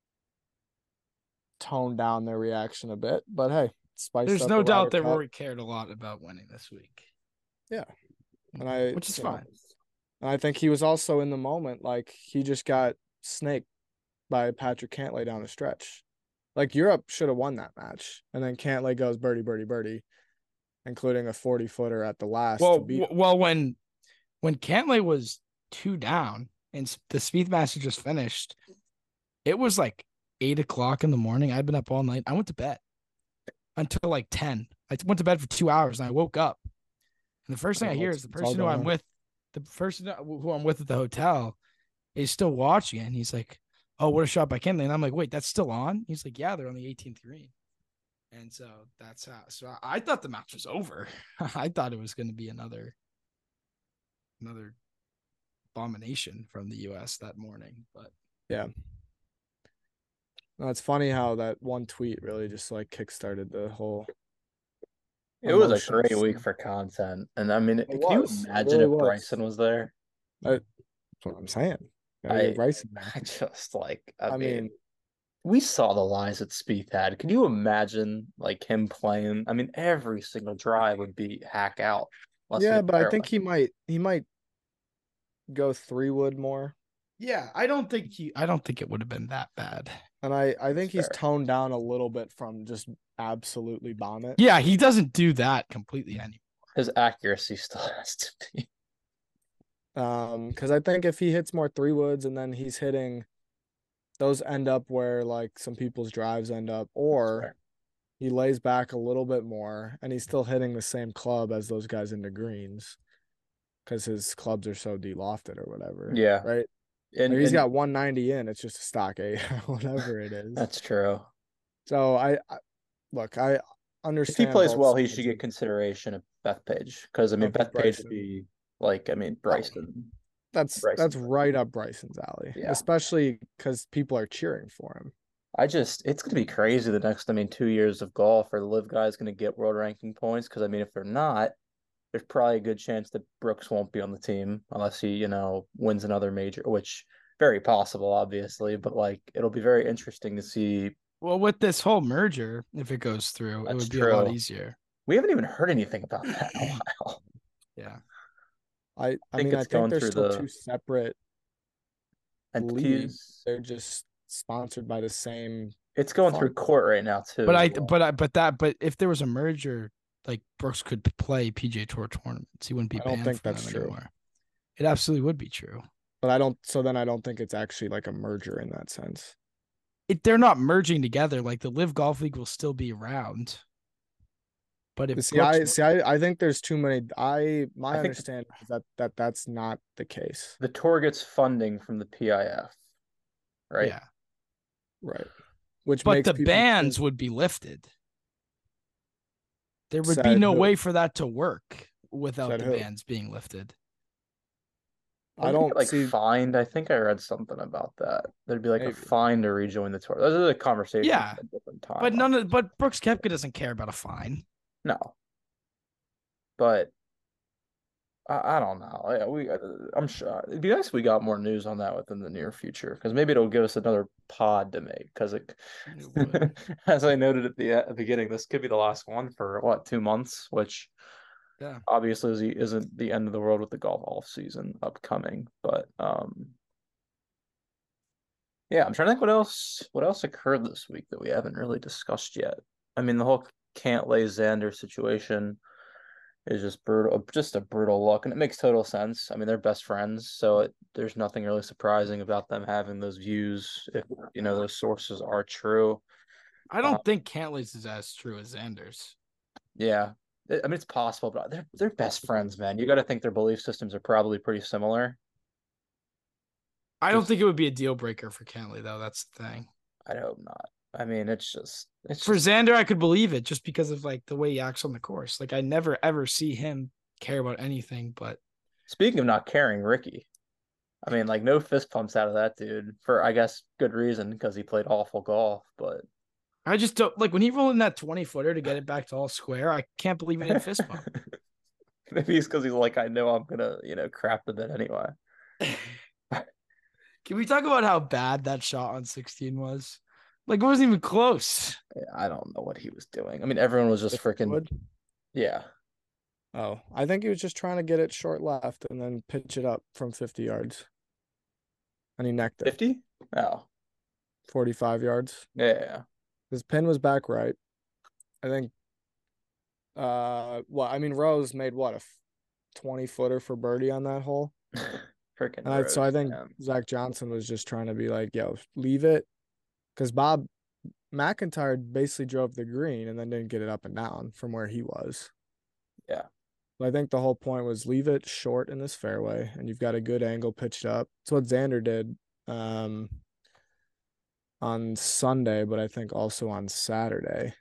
tone down their reaction a bit. But hey, spiced There's up no the doubt Ryder that Cup. Rory cared a lot about winning this week. Yeah. And which is fine. And I think he was also in the moment, like he just got snaked by Patrick Cantlay down the stretch. Like Europe should have won that match. And then Cantlay goes birdie, birdie, birdie, including a 40-footer at the last. Well, when Cantlay was 2 down and the Spieth Master just finished, it was like 8 o'clock in the morning. I'd been up all night. I went to bed until like 10. I went to bed for 2 hours and I woke up. And the first thing I hear is the person who I'm with at the hotel is still watching it. And he's like, oh, what a shot by Cantlay. And I'm like, wait, that's still on? He's like, yeah, they're on the 18th green. And so that's how. So I thought the match was over. I thought it was going to be another abomination from the U.S. that morning. But yeah. No, it's funny how that one tweet really just like kickstarted the whole. It was a great week for content. And I mean, can you imagine if Bryson was there? That's what I'm saying. Bryson. I just like, I mean, we saw the lines that Spieth had. Can you imagine like him playing? I mean, every single drive would be hack out. Yeah, but I think he might go 3-wood more. Yeah, I don't think it would have been that bad. And I think he's toned down a little bit from just absolutely bomb it. Yeah, he doesn't do that completely anymore. His accuracy still has to be. Because I think if he hits more 3-woods and then he's hitting, those end up where like some people's drives end up, or he lays back a little bit more and he's still hitting the same club as those guys into greens because his clubs are so delofted or whatever. Yeah. Right. And he's got 190 in. It's just a stock 8, whatever it is. That's true. So I understand. If he plays well, he should get consideration of Bethpage because I mean Bethpage would be like Bryson. That's right up Bryson's alley, especially because people are cheering for him. It's going to be crazy the next 2 years of golf. Or the Live guy is going to get world ranking points because I mean if they're not, there's probably a good chance that Brooks won't be on the team unless he, wins another major, which very possible, obviously. But like, it'll be very interesting to see. Well, with this whole merger, if it goes through, it would be a lot easier. We haven't even heard anything about that in a while. Yeah. I think they're still 2 separate entities. They're just sponsored by the same. It's going through court right now too. But if there was a merger, like Brooks could play PGA Tour tournaments. He wouldn't be. I don't think that's true. Anymore. It absolutely would be true. But I don't think it's actually like a merger in that sense. They're not merging together. Like the Live Golf League will still be around. But if I think there's too many. My understanding is that's not the case. The tour gets funding from the PIF, right? Yeah, right. But the bans would be lifted. There would be no way for that to work without the bans being lifted. I don't see fined. I think I read something about that. There'd be like a fine to rejoin the tour. This is a conversation. Yeah, but Brooks Koepka doesn't care about a fine. No, but I don't know. I'm sure it'd be nice if we got more news on that within the near future because maybe it'll give us another pod to make. Because as I noted at the beginning, this could be the last one for 2 months, which obviously isn't the end of the world with the golf off season upcoming. But I'm trying to think what else occurred this week that we haven't really discussed yet. I mean, the whole Cantlay Xander situation. is just brutal, just a brutal look, and it makes total sense. I mean, they're best friends, so there's nothing really surprising about them having those views if those sources are true. I don't think Cantley's is as true as Xander's. Yeah, I mean it's possible, but they're best friends, man. You got to think their belief systems are probably pretty similar. I don't think it would be a deal breaker for Cantley though. That's the thing. I hope not. I mean, it's for Xander, I could believe it just because of like the way he acts on the course. Like I never ever see him care about anything. But speaking of not caring, Ricky, I mean, like no fist pumps out of that dude for I guess good reason because he played awful golf. But I just don't like when he rolled in that 20-footer to get it back to all square. I can't believe he didn't fist pump. Maybe it's because he's like, I know I'm gonna crap the bit anyway. Can we talk about how bad that shot on 16 was? Like, it wasn't even close. I don't know what he was doing. I mean, everyone was just freaking. Yeah. Oh, I think he was just trying to get it short left and then pitch it up from 50 yards. And he necked it. 50? Oh. 45 yards. Yeah. His pin was back right. I think. Rose made what, a 20-footer for birdie on that hole? Freaking Rose, so I think man. Zach Johnson was just trying to be like, yo, leave it. Because Bob McIntyre basically drove the green and then didn't get it up and down from where he was. Yeah. But I think the whole point was leave it short in this fairway and you've got a good angle pitched up. That's what Xander did on Sunday, but I think also on Saturday.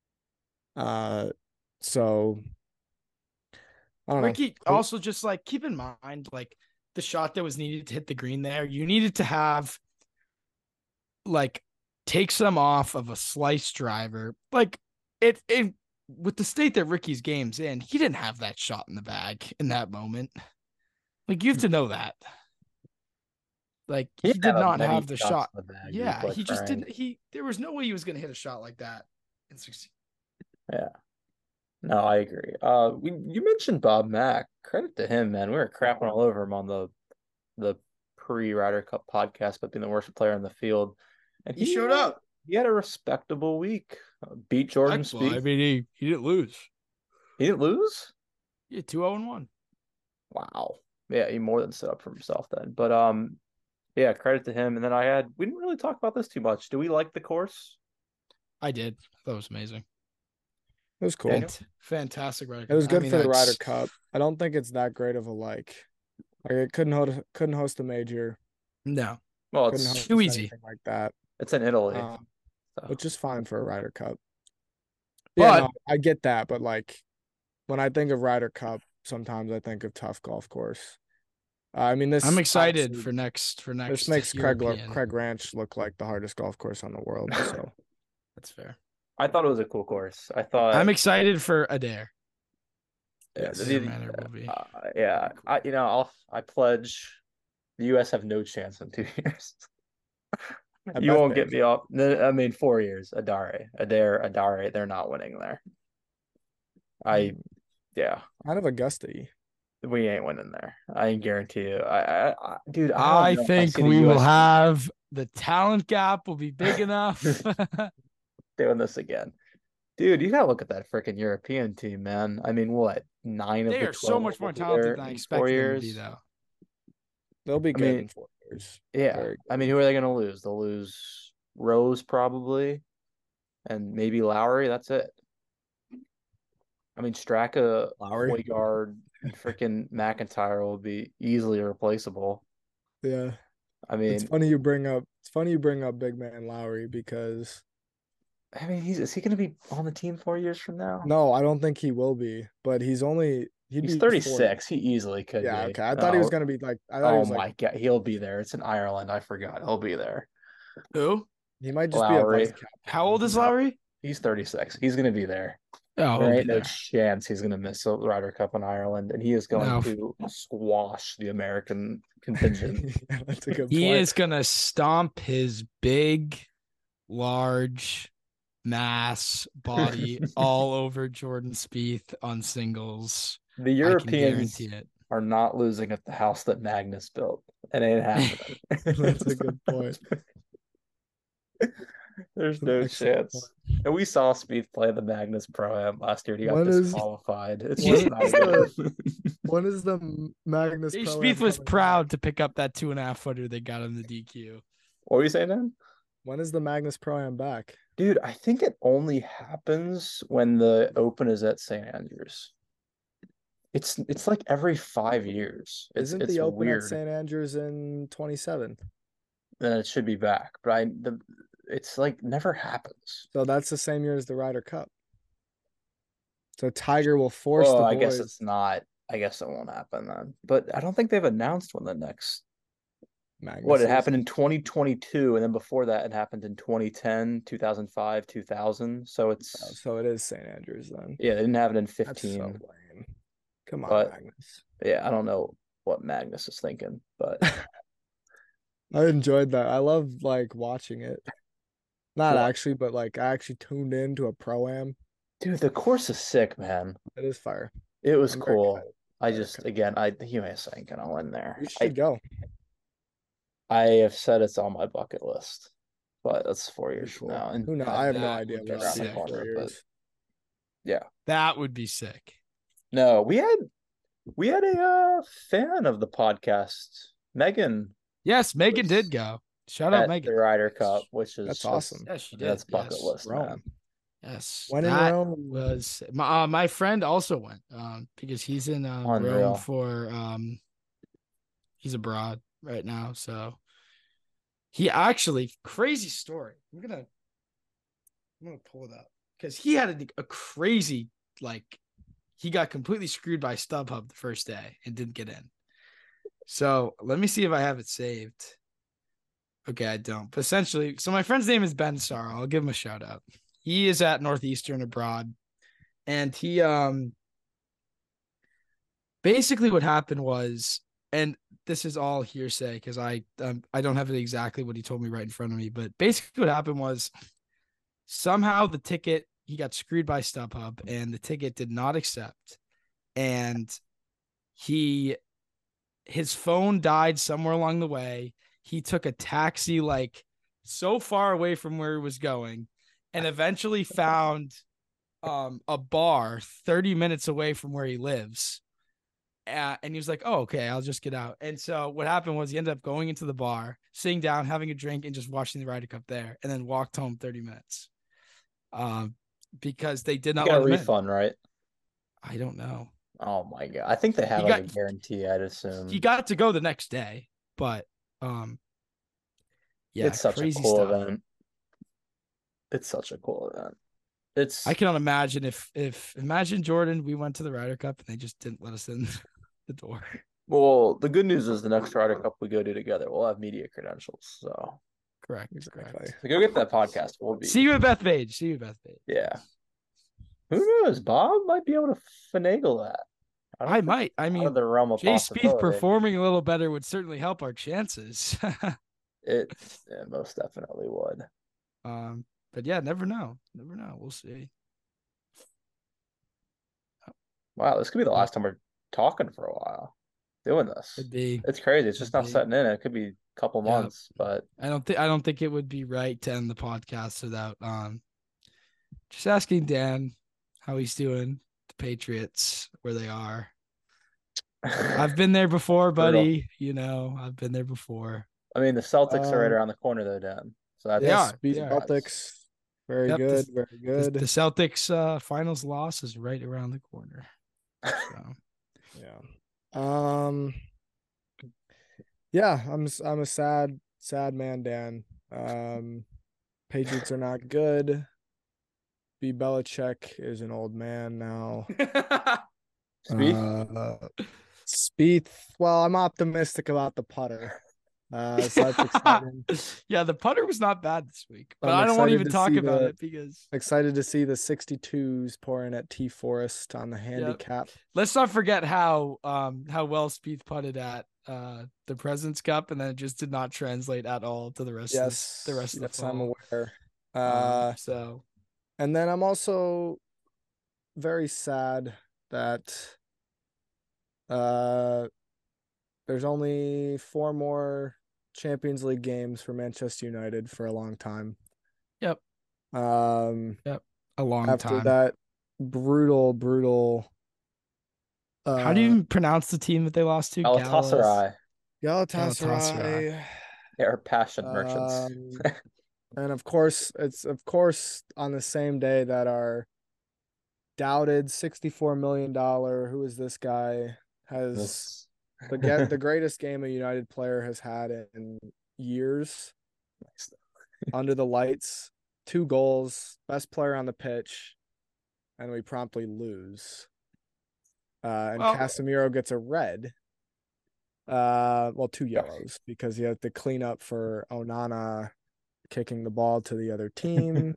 So I don't know. Ricky also just like keep in mind like the shot that was needed to hit the green there. You needed to have like take some off of a slice driver. Like it with the state that Ricky's game's in, he didn't have that shot in the bag in that moment. Like you have to know that. Like he did not have the shot. Yeah, he just didn't. There was no way he was going to hit a shot like that in 16. Yeah. No, I agree. You mentioned Bob Mack. Credit to him, man. We were crapping all over him on the pre-Ryder Cup podcast, but being the worst player in the field. And he showed up. He had a respectable week. Beat Jordan Spieth. I mean, he didn't lose. He didn't lose? Yeah, 2-0-1. Wow. Yeah, he more than stood up for himself then. But yeah, credit to him. And then we didn't really talk about this too much. Do we like the course? I did. I thought it was amazing. It was cool. Fantastic Ryder Cup. It was good for the Ryder Cup. I don't think it's that great of a like it couldn't host a major. No. Well, it's too easy like that. It's in Italy, which is fine for a Ryder Cup. But yeah, no, I get that, but like when I think of Ryder Cup, sometimes I think of tough golf course. I'm excited for next. This makes Craig Ranch look like the hardest golf course on the world. So that's fair. I thought it was a cool course. I'm excited for Adair. Yeah, I pledge the U.S. have no chance in 2 years. You won't get me off. I mean, 4 years. Adair, they're not winning there. Out of Augusta. We ain't winning there. I guarantee you. Dude, I think we will have the talent gap will be big enough. Doing this again. Dude, you gotta look at that freaking European team, man. I mean, what? 9 of the 12 they are so much more talented than I expected them to be, though. They'll be good in 4 years. Yeah. I mean, who are they gonna lose? They'll lose Rose probably, and maybe Lowry. That's it. I mean, Straka, Højgaard, and freaking McIntyre will be easily replaceable. Yeah. I mean, it's funny you bring up big man Lowry because I mean, is he going to be on the team 4 years from now? No, I don't think he will be. But he's 36. He easily could be. Okay. I thought he was going to be like. My God, he'll be there. It's in Ireland. I forgot. He'll be there. Who? He might just Lowry. be a vice captain. How old is Lowry? He's 36. He's going to be there. Oh, there ain't no chance he's going to miss the Ryder Cup in Ireland, and he is going to squash the American contingent. That's a good point. He is going to stomp his big, large mass body all over Jordan Spieth on singles. The Europeans are not losing at the house that Magnus built. It ain't happening. That's a good point. There's no Excellent chance. And we saw Spieth play the Magnus Pro-Am last year. He got When is- disqualified. It's when just not is good. When is the Magnus Jay Pro-Am Spieth was coming proud back? to pick up that 2.5 footer they got on the DQ. What were you saying, Dan? When is the Magnus Pro-Am back? Dude, I think it only happens when the Open is at St. Andrews. It's like every 5 years. Isn't It's the Open weird. at St. Andrews in 27? Then it should be back. But it's like never happens. So that's the same year as the Ryder Cup. So Tiger will force Well, the I boys. guess it's not. I guess it won't happen then. But I don't think they've announced when the next. Magnus What, it is. happened in 2022, and then before that, it happened in 2010, 2005, 2000. So it's So it is St. Andrews then. yeah, they didn't have it in That's so 15. lame. Come on, But- Magnus. Yeah, I don't know what Magnus is thinking, but I enjoyed that. I love like watching it. Not What? actually, but like I actually tuned in to a Pro-Am. dude, the course is sick, man. It is fire. It was I'm very cool. excited. I Very just excited. again, Humace ain't gonna win there. You should go. I have said it's on my bucket list, but that's 4 years from Cool. now. And Who knows? I have no That idea would be what I'll sick. do in 4 But- years. yeah, That would be sick. no, we had a fan of the podcast, Megan, Yes, Megan Was did go. Shout out at Megan. the Ryder Cup, which is That's just- awesome. Yes, she did. That's bucket Yes. list, Rome. man. Yes. When in that Rome. was my friend also went because he's in Unreal. Rome for he's abroad right now, so he actually crazy story. I'm gonna pull it up because he had a crazy like he got completely screwed by StubHub the first day and didn't get in. So let me see if I have it saved. Okay, I don't. But essentially, so my friend's name is Ben Starr. I'll give him a shout out. He is at Northeastern abroad, and he basically what happened was, and this is all hearsay because I don't have it exactly what he told me right in front of me, but basically what happened was somehow the ticket he got screwed by StubHub and the ticket did not accept, and his phone died somewhere along the way. He took a taxi like so far away from where he was going and eventually found a bar 30 minutes away from where he lives. And he was like, oh, okay, I'll just get out. And so what happened was he ended up going into the bar, sitting down, having a drink, and just watching the Ryder Cup there, and then walked home 30 minutes. Because they did You not got let a him in. refund, right? I don't know. Oh my god, I think they have He like got- a guarantee. I'd assume He got to go the next day, but yeah, it's such a crazy cool stuff. event. It's such a cool event. It's I cannot imagine if imagine Jordan, we went to the Ryder Cup and they just didn't let us in the door. well, the good news is the next Ryder Cup we go to together, we'll have media credentials. So Correct. Exactly. go get that podcast. We'll be See you at Bethpage. See you at Bethpage. yeah. Who knows? Bob might be able to finagle that. don't I think might. I it's out mean, of the realm of Jay Spieth possibility. performing a little better would certainly help our chances. It most definitely would. But yeah, never know. Never know. We'll see. Wow, this could be the last time we're talking for a while. Doing this. Could be. It's crazy. It's just Could not be. setting in. It could be a couple Yeah. months, but I don't think it would be right to end the podcast without just asking Dan how he's doing, the Patriots, where they are. I've been there before, Brutal. buddy. You know, I've been there before. I mean the Celtics are right Um, around the corner though, Dan. So that's They are. Beat They are. Celtics. Very Yep, good. Very The good. Celtics finals loss is right around the corner. So. Yeah. Yeah, I'm a sad man, Dan. Patriots are not good. B. Belichick is an old man now. Spieth? Spieth. Well, I'm optimistic about the putter. So that's exciting. Yeah, the putter was not bad this week, but I'm I don't want to excited even to talk see about the- it because Excited to see the 62s pouring at T Forest on the handicap. let's not forget how well Spieth putted at the President's Cup, and then it just did not translate at all to the rest Yes, of the rest of the yes, I'm fall. aware. So And then I'm also very sad that there's only 4 more Champions League games for Manchester United for a long time. Yep. Um, A long after time. that, brutal. How do you pronounce the team that they lost to? Galatasaray. Galatasaray. They are passion merchants. And of course, it's on the same day that our doubted $64 million, who is this guy, has the greatest game a United player has had in years. Under the lights, 2 goals, best player on the pitch, and we promptly lose. And Casemiro gets a red. 2 yellows because he had to clean up for Onana kicking the ball to the other team.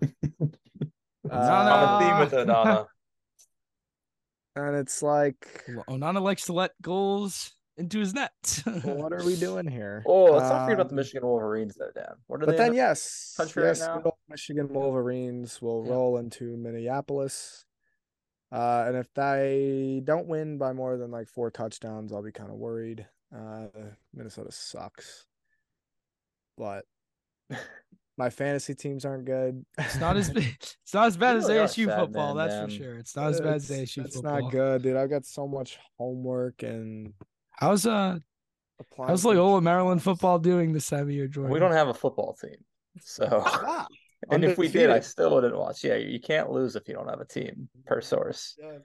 On a theme with Onana. And it's like Onana likes to let goals into his net. What are we doing here? Oh, let's not forget about the Michigan Wolverines, though, Dan. What are but they? Then yes, right now? Michigan Wolverines will roll into Minneapolis. And if they don't win by more than like 4 touchdowns, I'll be kind of worried. Minnesota sucks, but my fantasy teams aren't good. It's not as bad as ASU football, man, that's for sure. It's not as bad as ASU football. It's not good, dude. I've got so much homework and how's Loyola Maryland football doing this time of year, Jordan? We don't have a football team, so and if we did, I still wouldn't watch. Yeah, you can't lose if you don't have a team, per source. Yeah.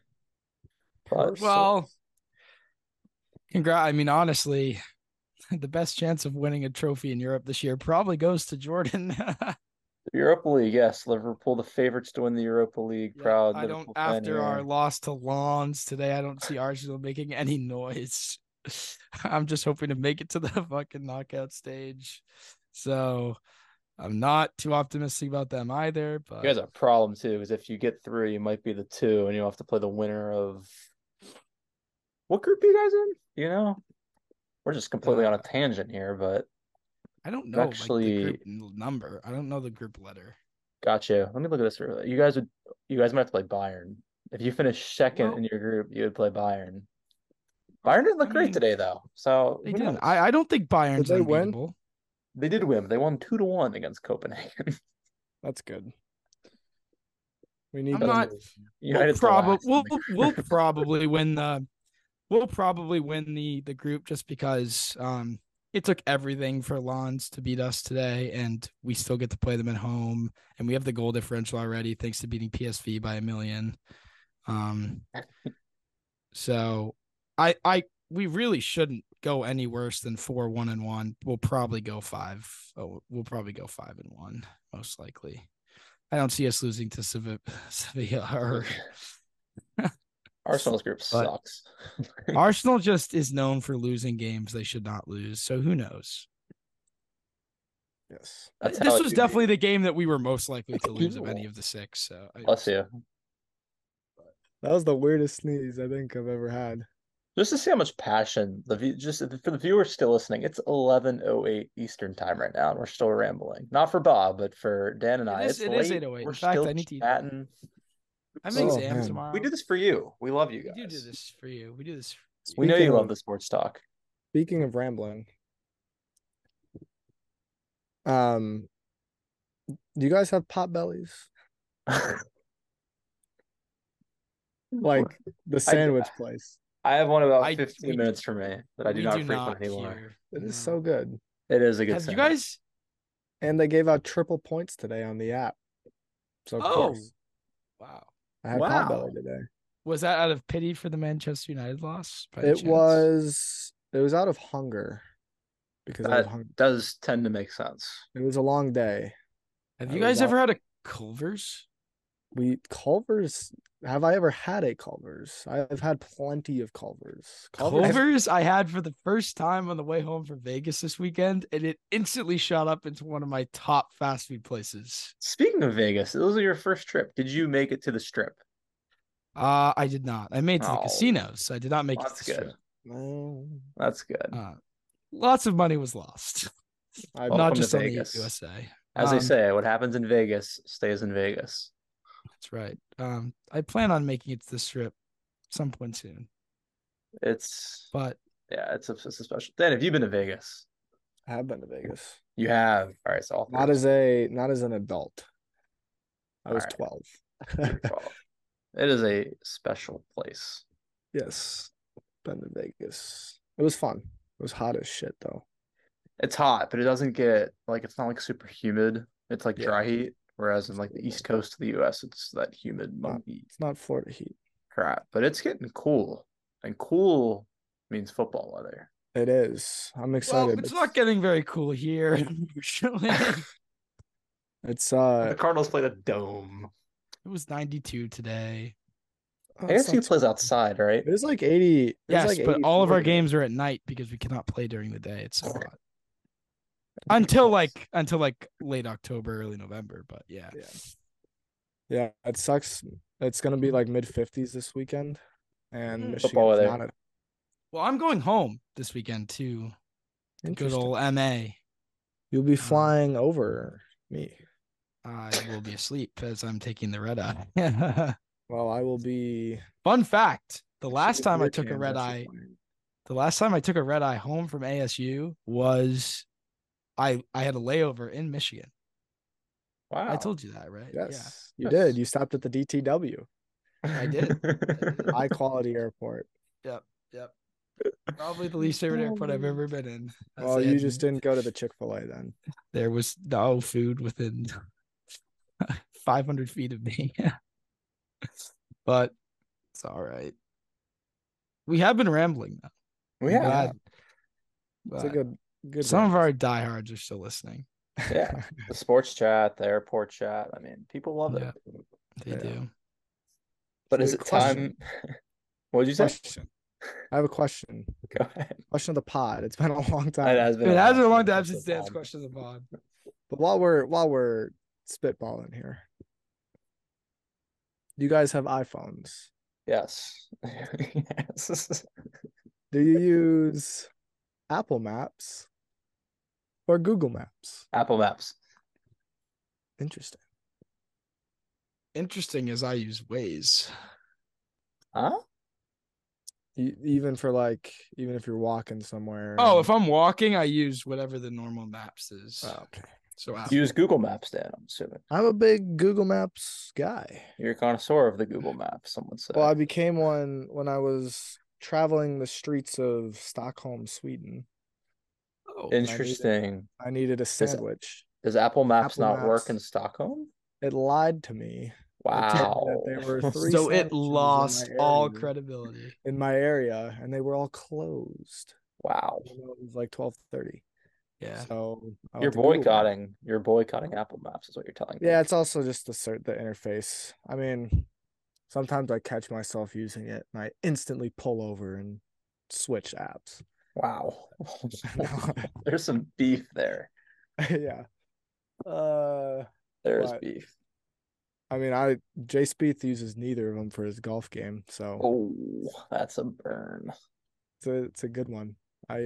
I mean, honestly, the best chance of winning a trophy in Europe this year probably goes to Jordan. The Europa League, yes. Liverpool, the favorites to win the Europa League. Proud. After our loss to Lens today, I don't see Arsenal making any noise. I'm just hoping to make it to the fucking knockout stage. So I'm not too optimistic about them either. But you guys have a problem too, because if you get through, you might be the 2, and you'll have to play the winner of what group are you guys in? You know, we're just completely on a tangent here, but I don't know actually like the group number. I don't know the group letter. Gotcha. Let me look at this. You guys might have to play Bayern. If you finish second in your group, you would play Bayern. Bayern didn't look great today, though. So they didn't. I don't think Bayern's did they unbeatable. Win? They did win. They won 2-1 against Copenhagen. That's good. We need. We'll probably win the. We'll probably win the group just because it took everything for Lens to beat us today, and we still get to play them at home, and we have the goal differential already thanks to beating PSV by 1 million. So we really shouldn't go any worse than 4-1-1. We'll probably go 5. We'll probably go 5-1 most likely. I don't see us losing to Sevilla or. Arsenal's group sucks. Arsenal just is known for losing games they should not lose. So who knows? Yes. This was definitely the game that we were most likely to lose of any of the 6. So bless you. That was the weirdest sneeze I think I've ever had. Just to see how much passion just for the viewers still listening, it's 11:08 Eastern time right now, and we're still rambling. Not for Bob, but for Dan and I. It is 8:08. In fact, I need to chatting. I have exams tomorrow. We do this for you. We love you guys. We do this for you. We do this. We know you love the sports talk. Speaking of rambling, do you guys have pot bellies? Like the sandwich place. I have one about 15 minutes from me that I do not frequent anymore. It is so good. It is a good sandwich. You guys? And they gave out triple points today on the app. So of course. Wow. I had Potbelly today. Was that out of pity for the Manchester United loss? It was out of hunger. Because that does tend to make sense. It was a long day. Have you guys ever had a Culver's? Culver's. Have I ever had a Culver's? I've had plenty of Culver's. Culver's I had for the first time on the way home from Vegas this weekend, and it instantly shot up into one of my top fast food places. Speaking of Vegas, this was your first trip. Did you make it to the Strip? I did not. I made it to the casinos. I did not make it to the Strip. That's good. Lots of money was lost. Not just on the USA. As they say, what happens in Vegas stays in Vegas. That's right. I plan on making it to the Strip some point soon. It's a special. Dan, have you been to Vegas? I have been to Vegas. You have. All right, so not as an adult. I was Alright. 12. You're 12. It is a special place. Yes. Been to Vegas. It was fun. It was hot as shit though. It's hot, but it doesn't get like it's not like super humid. It's like Yeah. dry heat. Whereas in like the East Coast of the US, it's that humid, muggy It's not Florida heat. crap. But it's getting cool. And cool means football weather. It is. I'm Well, excited. it's not getting very cool here, unfortunately. It's The Cardinals play the dome. It was 92 today. it's ASU not plays too- outside, right? It was like 80. It was Yes, like but all of our 84 today. games are at night because we cannot play during the day. It's so hot. Until like late October, early November. But yeah. Yeah, it sucks. It's gonna be like mid-50s this weekend, and Football Michigan's weather. not at Well, I'm going home this weekend too. Good Interesting. old MA. You'll be flying over me. I will be asleep as I'm taking the red eye. Well, I will be. Fun fact: the last shooting time I beer took a cans red as eye, you're flying. the last time I took a red eye home from ASU was I had a layover in Michigan. Wow. I told you that, right? Yes, you Yes. did. You stopped at the DTW, I did. high quality airport. Yeah. Yep. Probably the least favorite airport I've ever been in. As Well, they you had- just didn't go to the Chick-fil-A then. There was no food within 500 feet of me. But it's all right. We have been rambling though. Yeah. Glad, It's a but good. some of our diehards are still listening. Yeah. The sports chat, the airport chat. I mean, people love Yeah. it. They Yeah. do. But So is it question. time? What did you say? Question. I have a question. Go ahead. Question of the pod. It's been a long It time. has been It has been a long since time the since Dan's pod. question of the pod. But while we're spitballing here, you guys have iPhones. Yes. Yes. Do you use Apple Maps or Google Maps? Apple Maps. Interesting. Interesting as I use Waze. Huh? Even if you're walking somewhere. Oh, and- if I'm walking, I use whatever the normal maps is. Oh, okay. So You use Google Maps, Dan, I'm assuming. I'm a big Google Maps guy. You're a connoisseur of the Google Maps, some would say. Well, I became one when I was traveling the streets of Stockholm, Sweden. Oh, Interesting. I needed a sandwich. Does Apple Maps Apple not work Maps. in Stockholm? It lied to me. It told me Wow. that there were three so it sandwiches in lost my all area- credibility. in my area, and they were all closed. Wow. It was like 12:30. Yeah. So I You're went to Google Maps. boycotting. You're boycotting Apple Maps, is what you're telling me. Yeah, it's also just the interface. I mean, sometimes I catch myself using it, and I instantly pull over and switch apps. Wow. There's some beef there. Yeah. There's But- beef. I mean, Jay Spieth uses neither of them for his golf game, so Oh, that's a burn. it's a good one.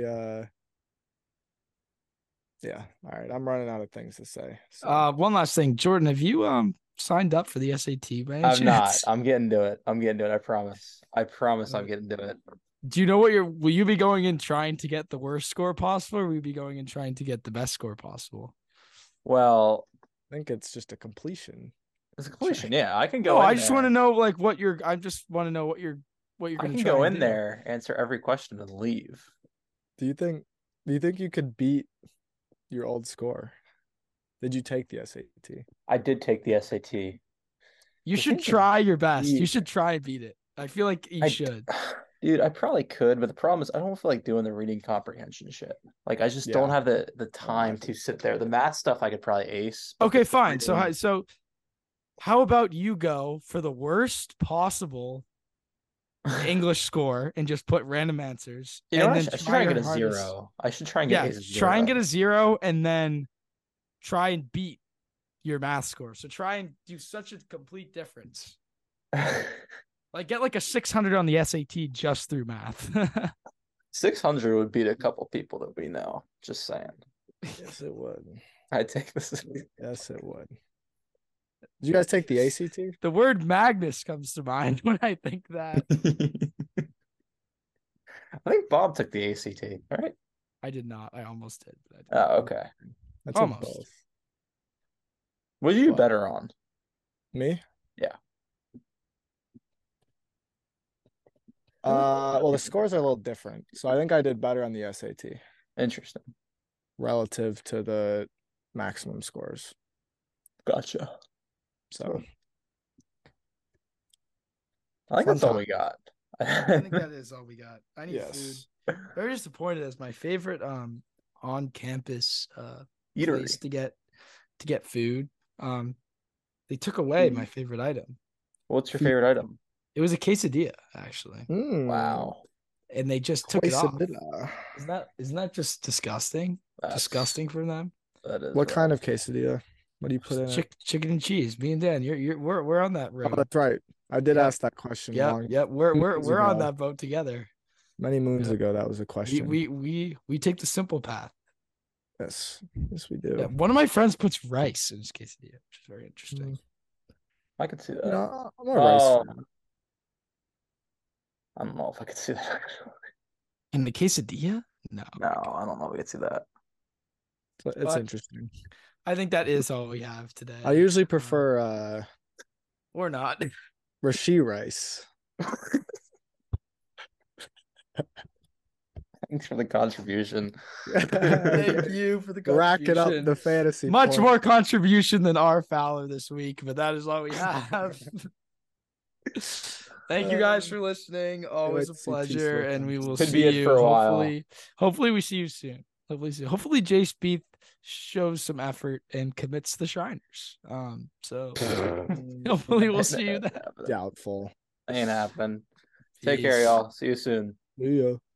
Yeah. All right, I'm running out of things to say. So. One last thing, Jordan, have you signed up for the SAT by any I'm not. chance? I'm getting to it. I promise. I promise I'm getting to it. Do you know what will you be going in trying to get the worst score possible, or will you be going in trying to get the best score possible? Well, I think it's just a completion. it's a completion. Yeah, I can go No, in I just there. want to know like what you're I going to can try go and in do. there, answer every question, and leave. Do you think you could beat your old score? Did you take the SAT? I did take the SAT. You The should thing is, try your best. You you- should try and beat it. I feel like you should. Dude, I probably could, but the problem is I don't feel like doing the reading comprehension shit. Like I just don't Yeah. have the time to sit there. The math stuff I could probably ace. but Okay, the fine. So reading- how about you go for the worst possible English score and just put random answers, You know, and what? then I should try and your get a hardest- zero. I should try and get Yeah, a zero. try and get a zero, and then try and beat your math score. So try and do such a complete difference. Like get like a 600 on the SAT just through math. 600 would beat a couple people that we know. Just saying. Yes, it would. I take this. Yes, it would. Did you guys take the ACT? The word Magnus comes to mind when I think that. I think Bob took the ACT, right? I did not. I almost did. But I didn't. Oh, okay. I took Almost. both. What did you do What? better on? Me? Yeah. Well, the scores are a little different. So I think I did better on the SAT Interesting. relative to the maximum scores. Gotcha. So I think Fun that's all time. we got. I think that is all we got. I need yes. food. Very disappointed as my favorite on campus Eatery. place to get food. They took away my favorite item. What's your favorite item? It was a quesadilla, actually. Wow. And they just took it off. Quesadilla. Isn't that just disgusting? That's- Disgusting for them. That is What kind rough. of quesadilla? What do you put in it? Chicken and cheese. Me and Dan, we're on that Oh, road. that's right. I did Yep. ask that question Yep, long. yep. We're moons on ago. that boat together. Many moons Yep. ago, that was a question. We take the simple path. Yes, we do. Yeah, one of my friends puts rice in his quesadilla, which is very interesting. I could see that. You know, I'm a rice Oh. fan. I don't know if I could see that actually. In the quesadilla? No. No, I don't know if we could see that. It's But- interesting. I think that is all we have today. I usually prefer or not. Rashi rice. Thanks for the contribution. Thank you for the Racking up contribution. the fantasy. Much points. more contribution than our Fowler this week, but that is all we have. Thank you guys for listening. Always wait a to see pleasure, T-Swift and we on will Could see be it you. for a while. Hopefully, we see you soon. Hopefully, Jay Spieth shows some effort and commits the Shriners. So hopefully we'll see you then. Doubtful. Ain't happening. Take care, Peace. y'all. See you soon. Yeah.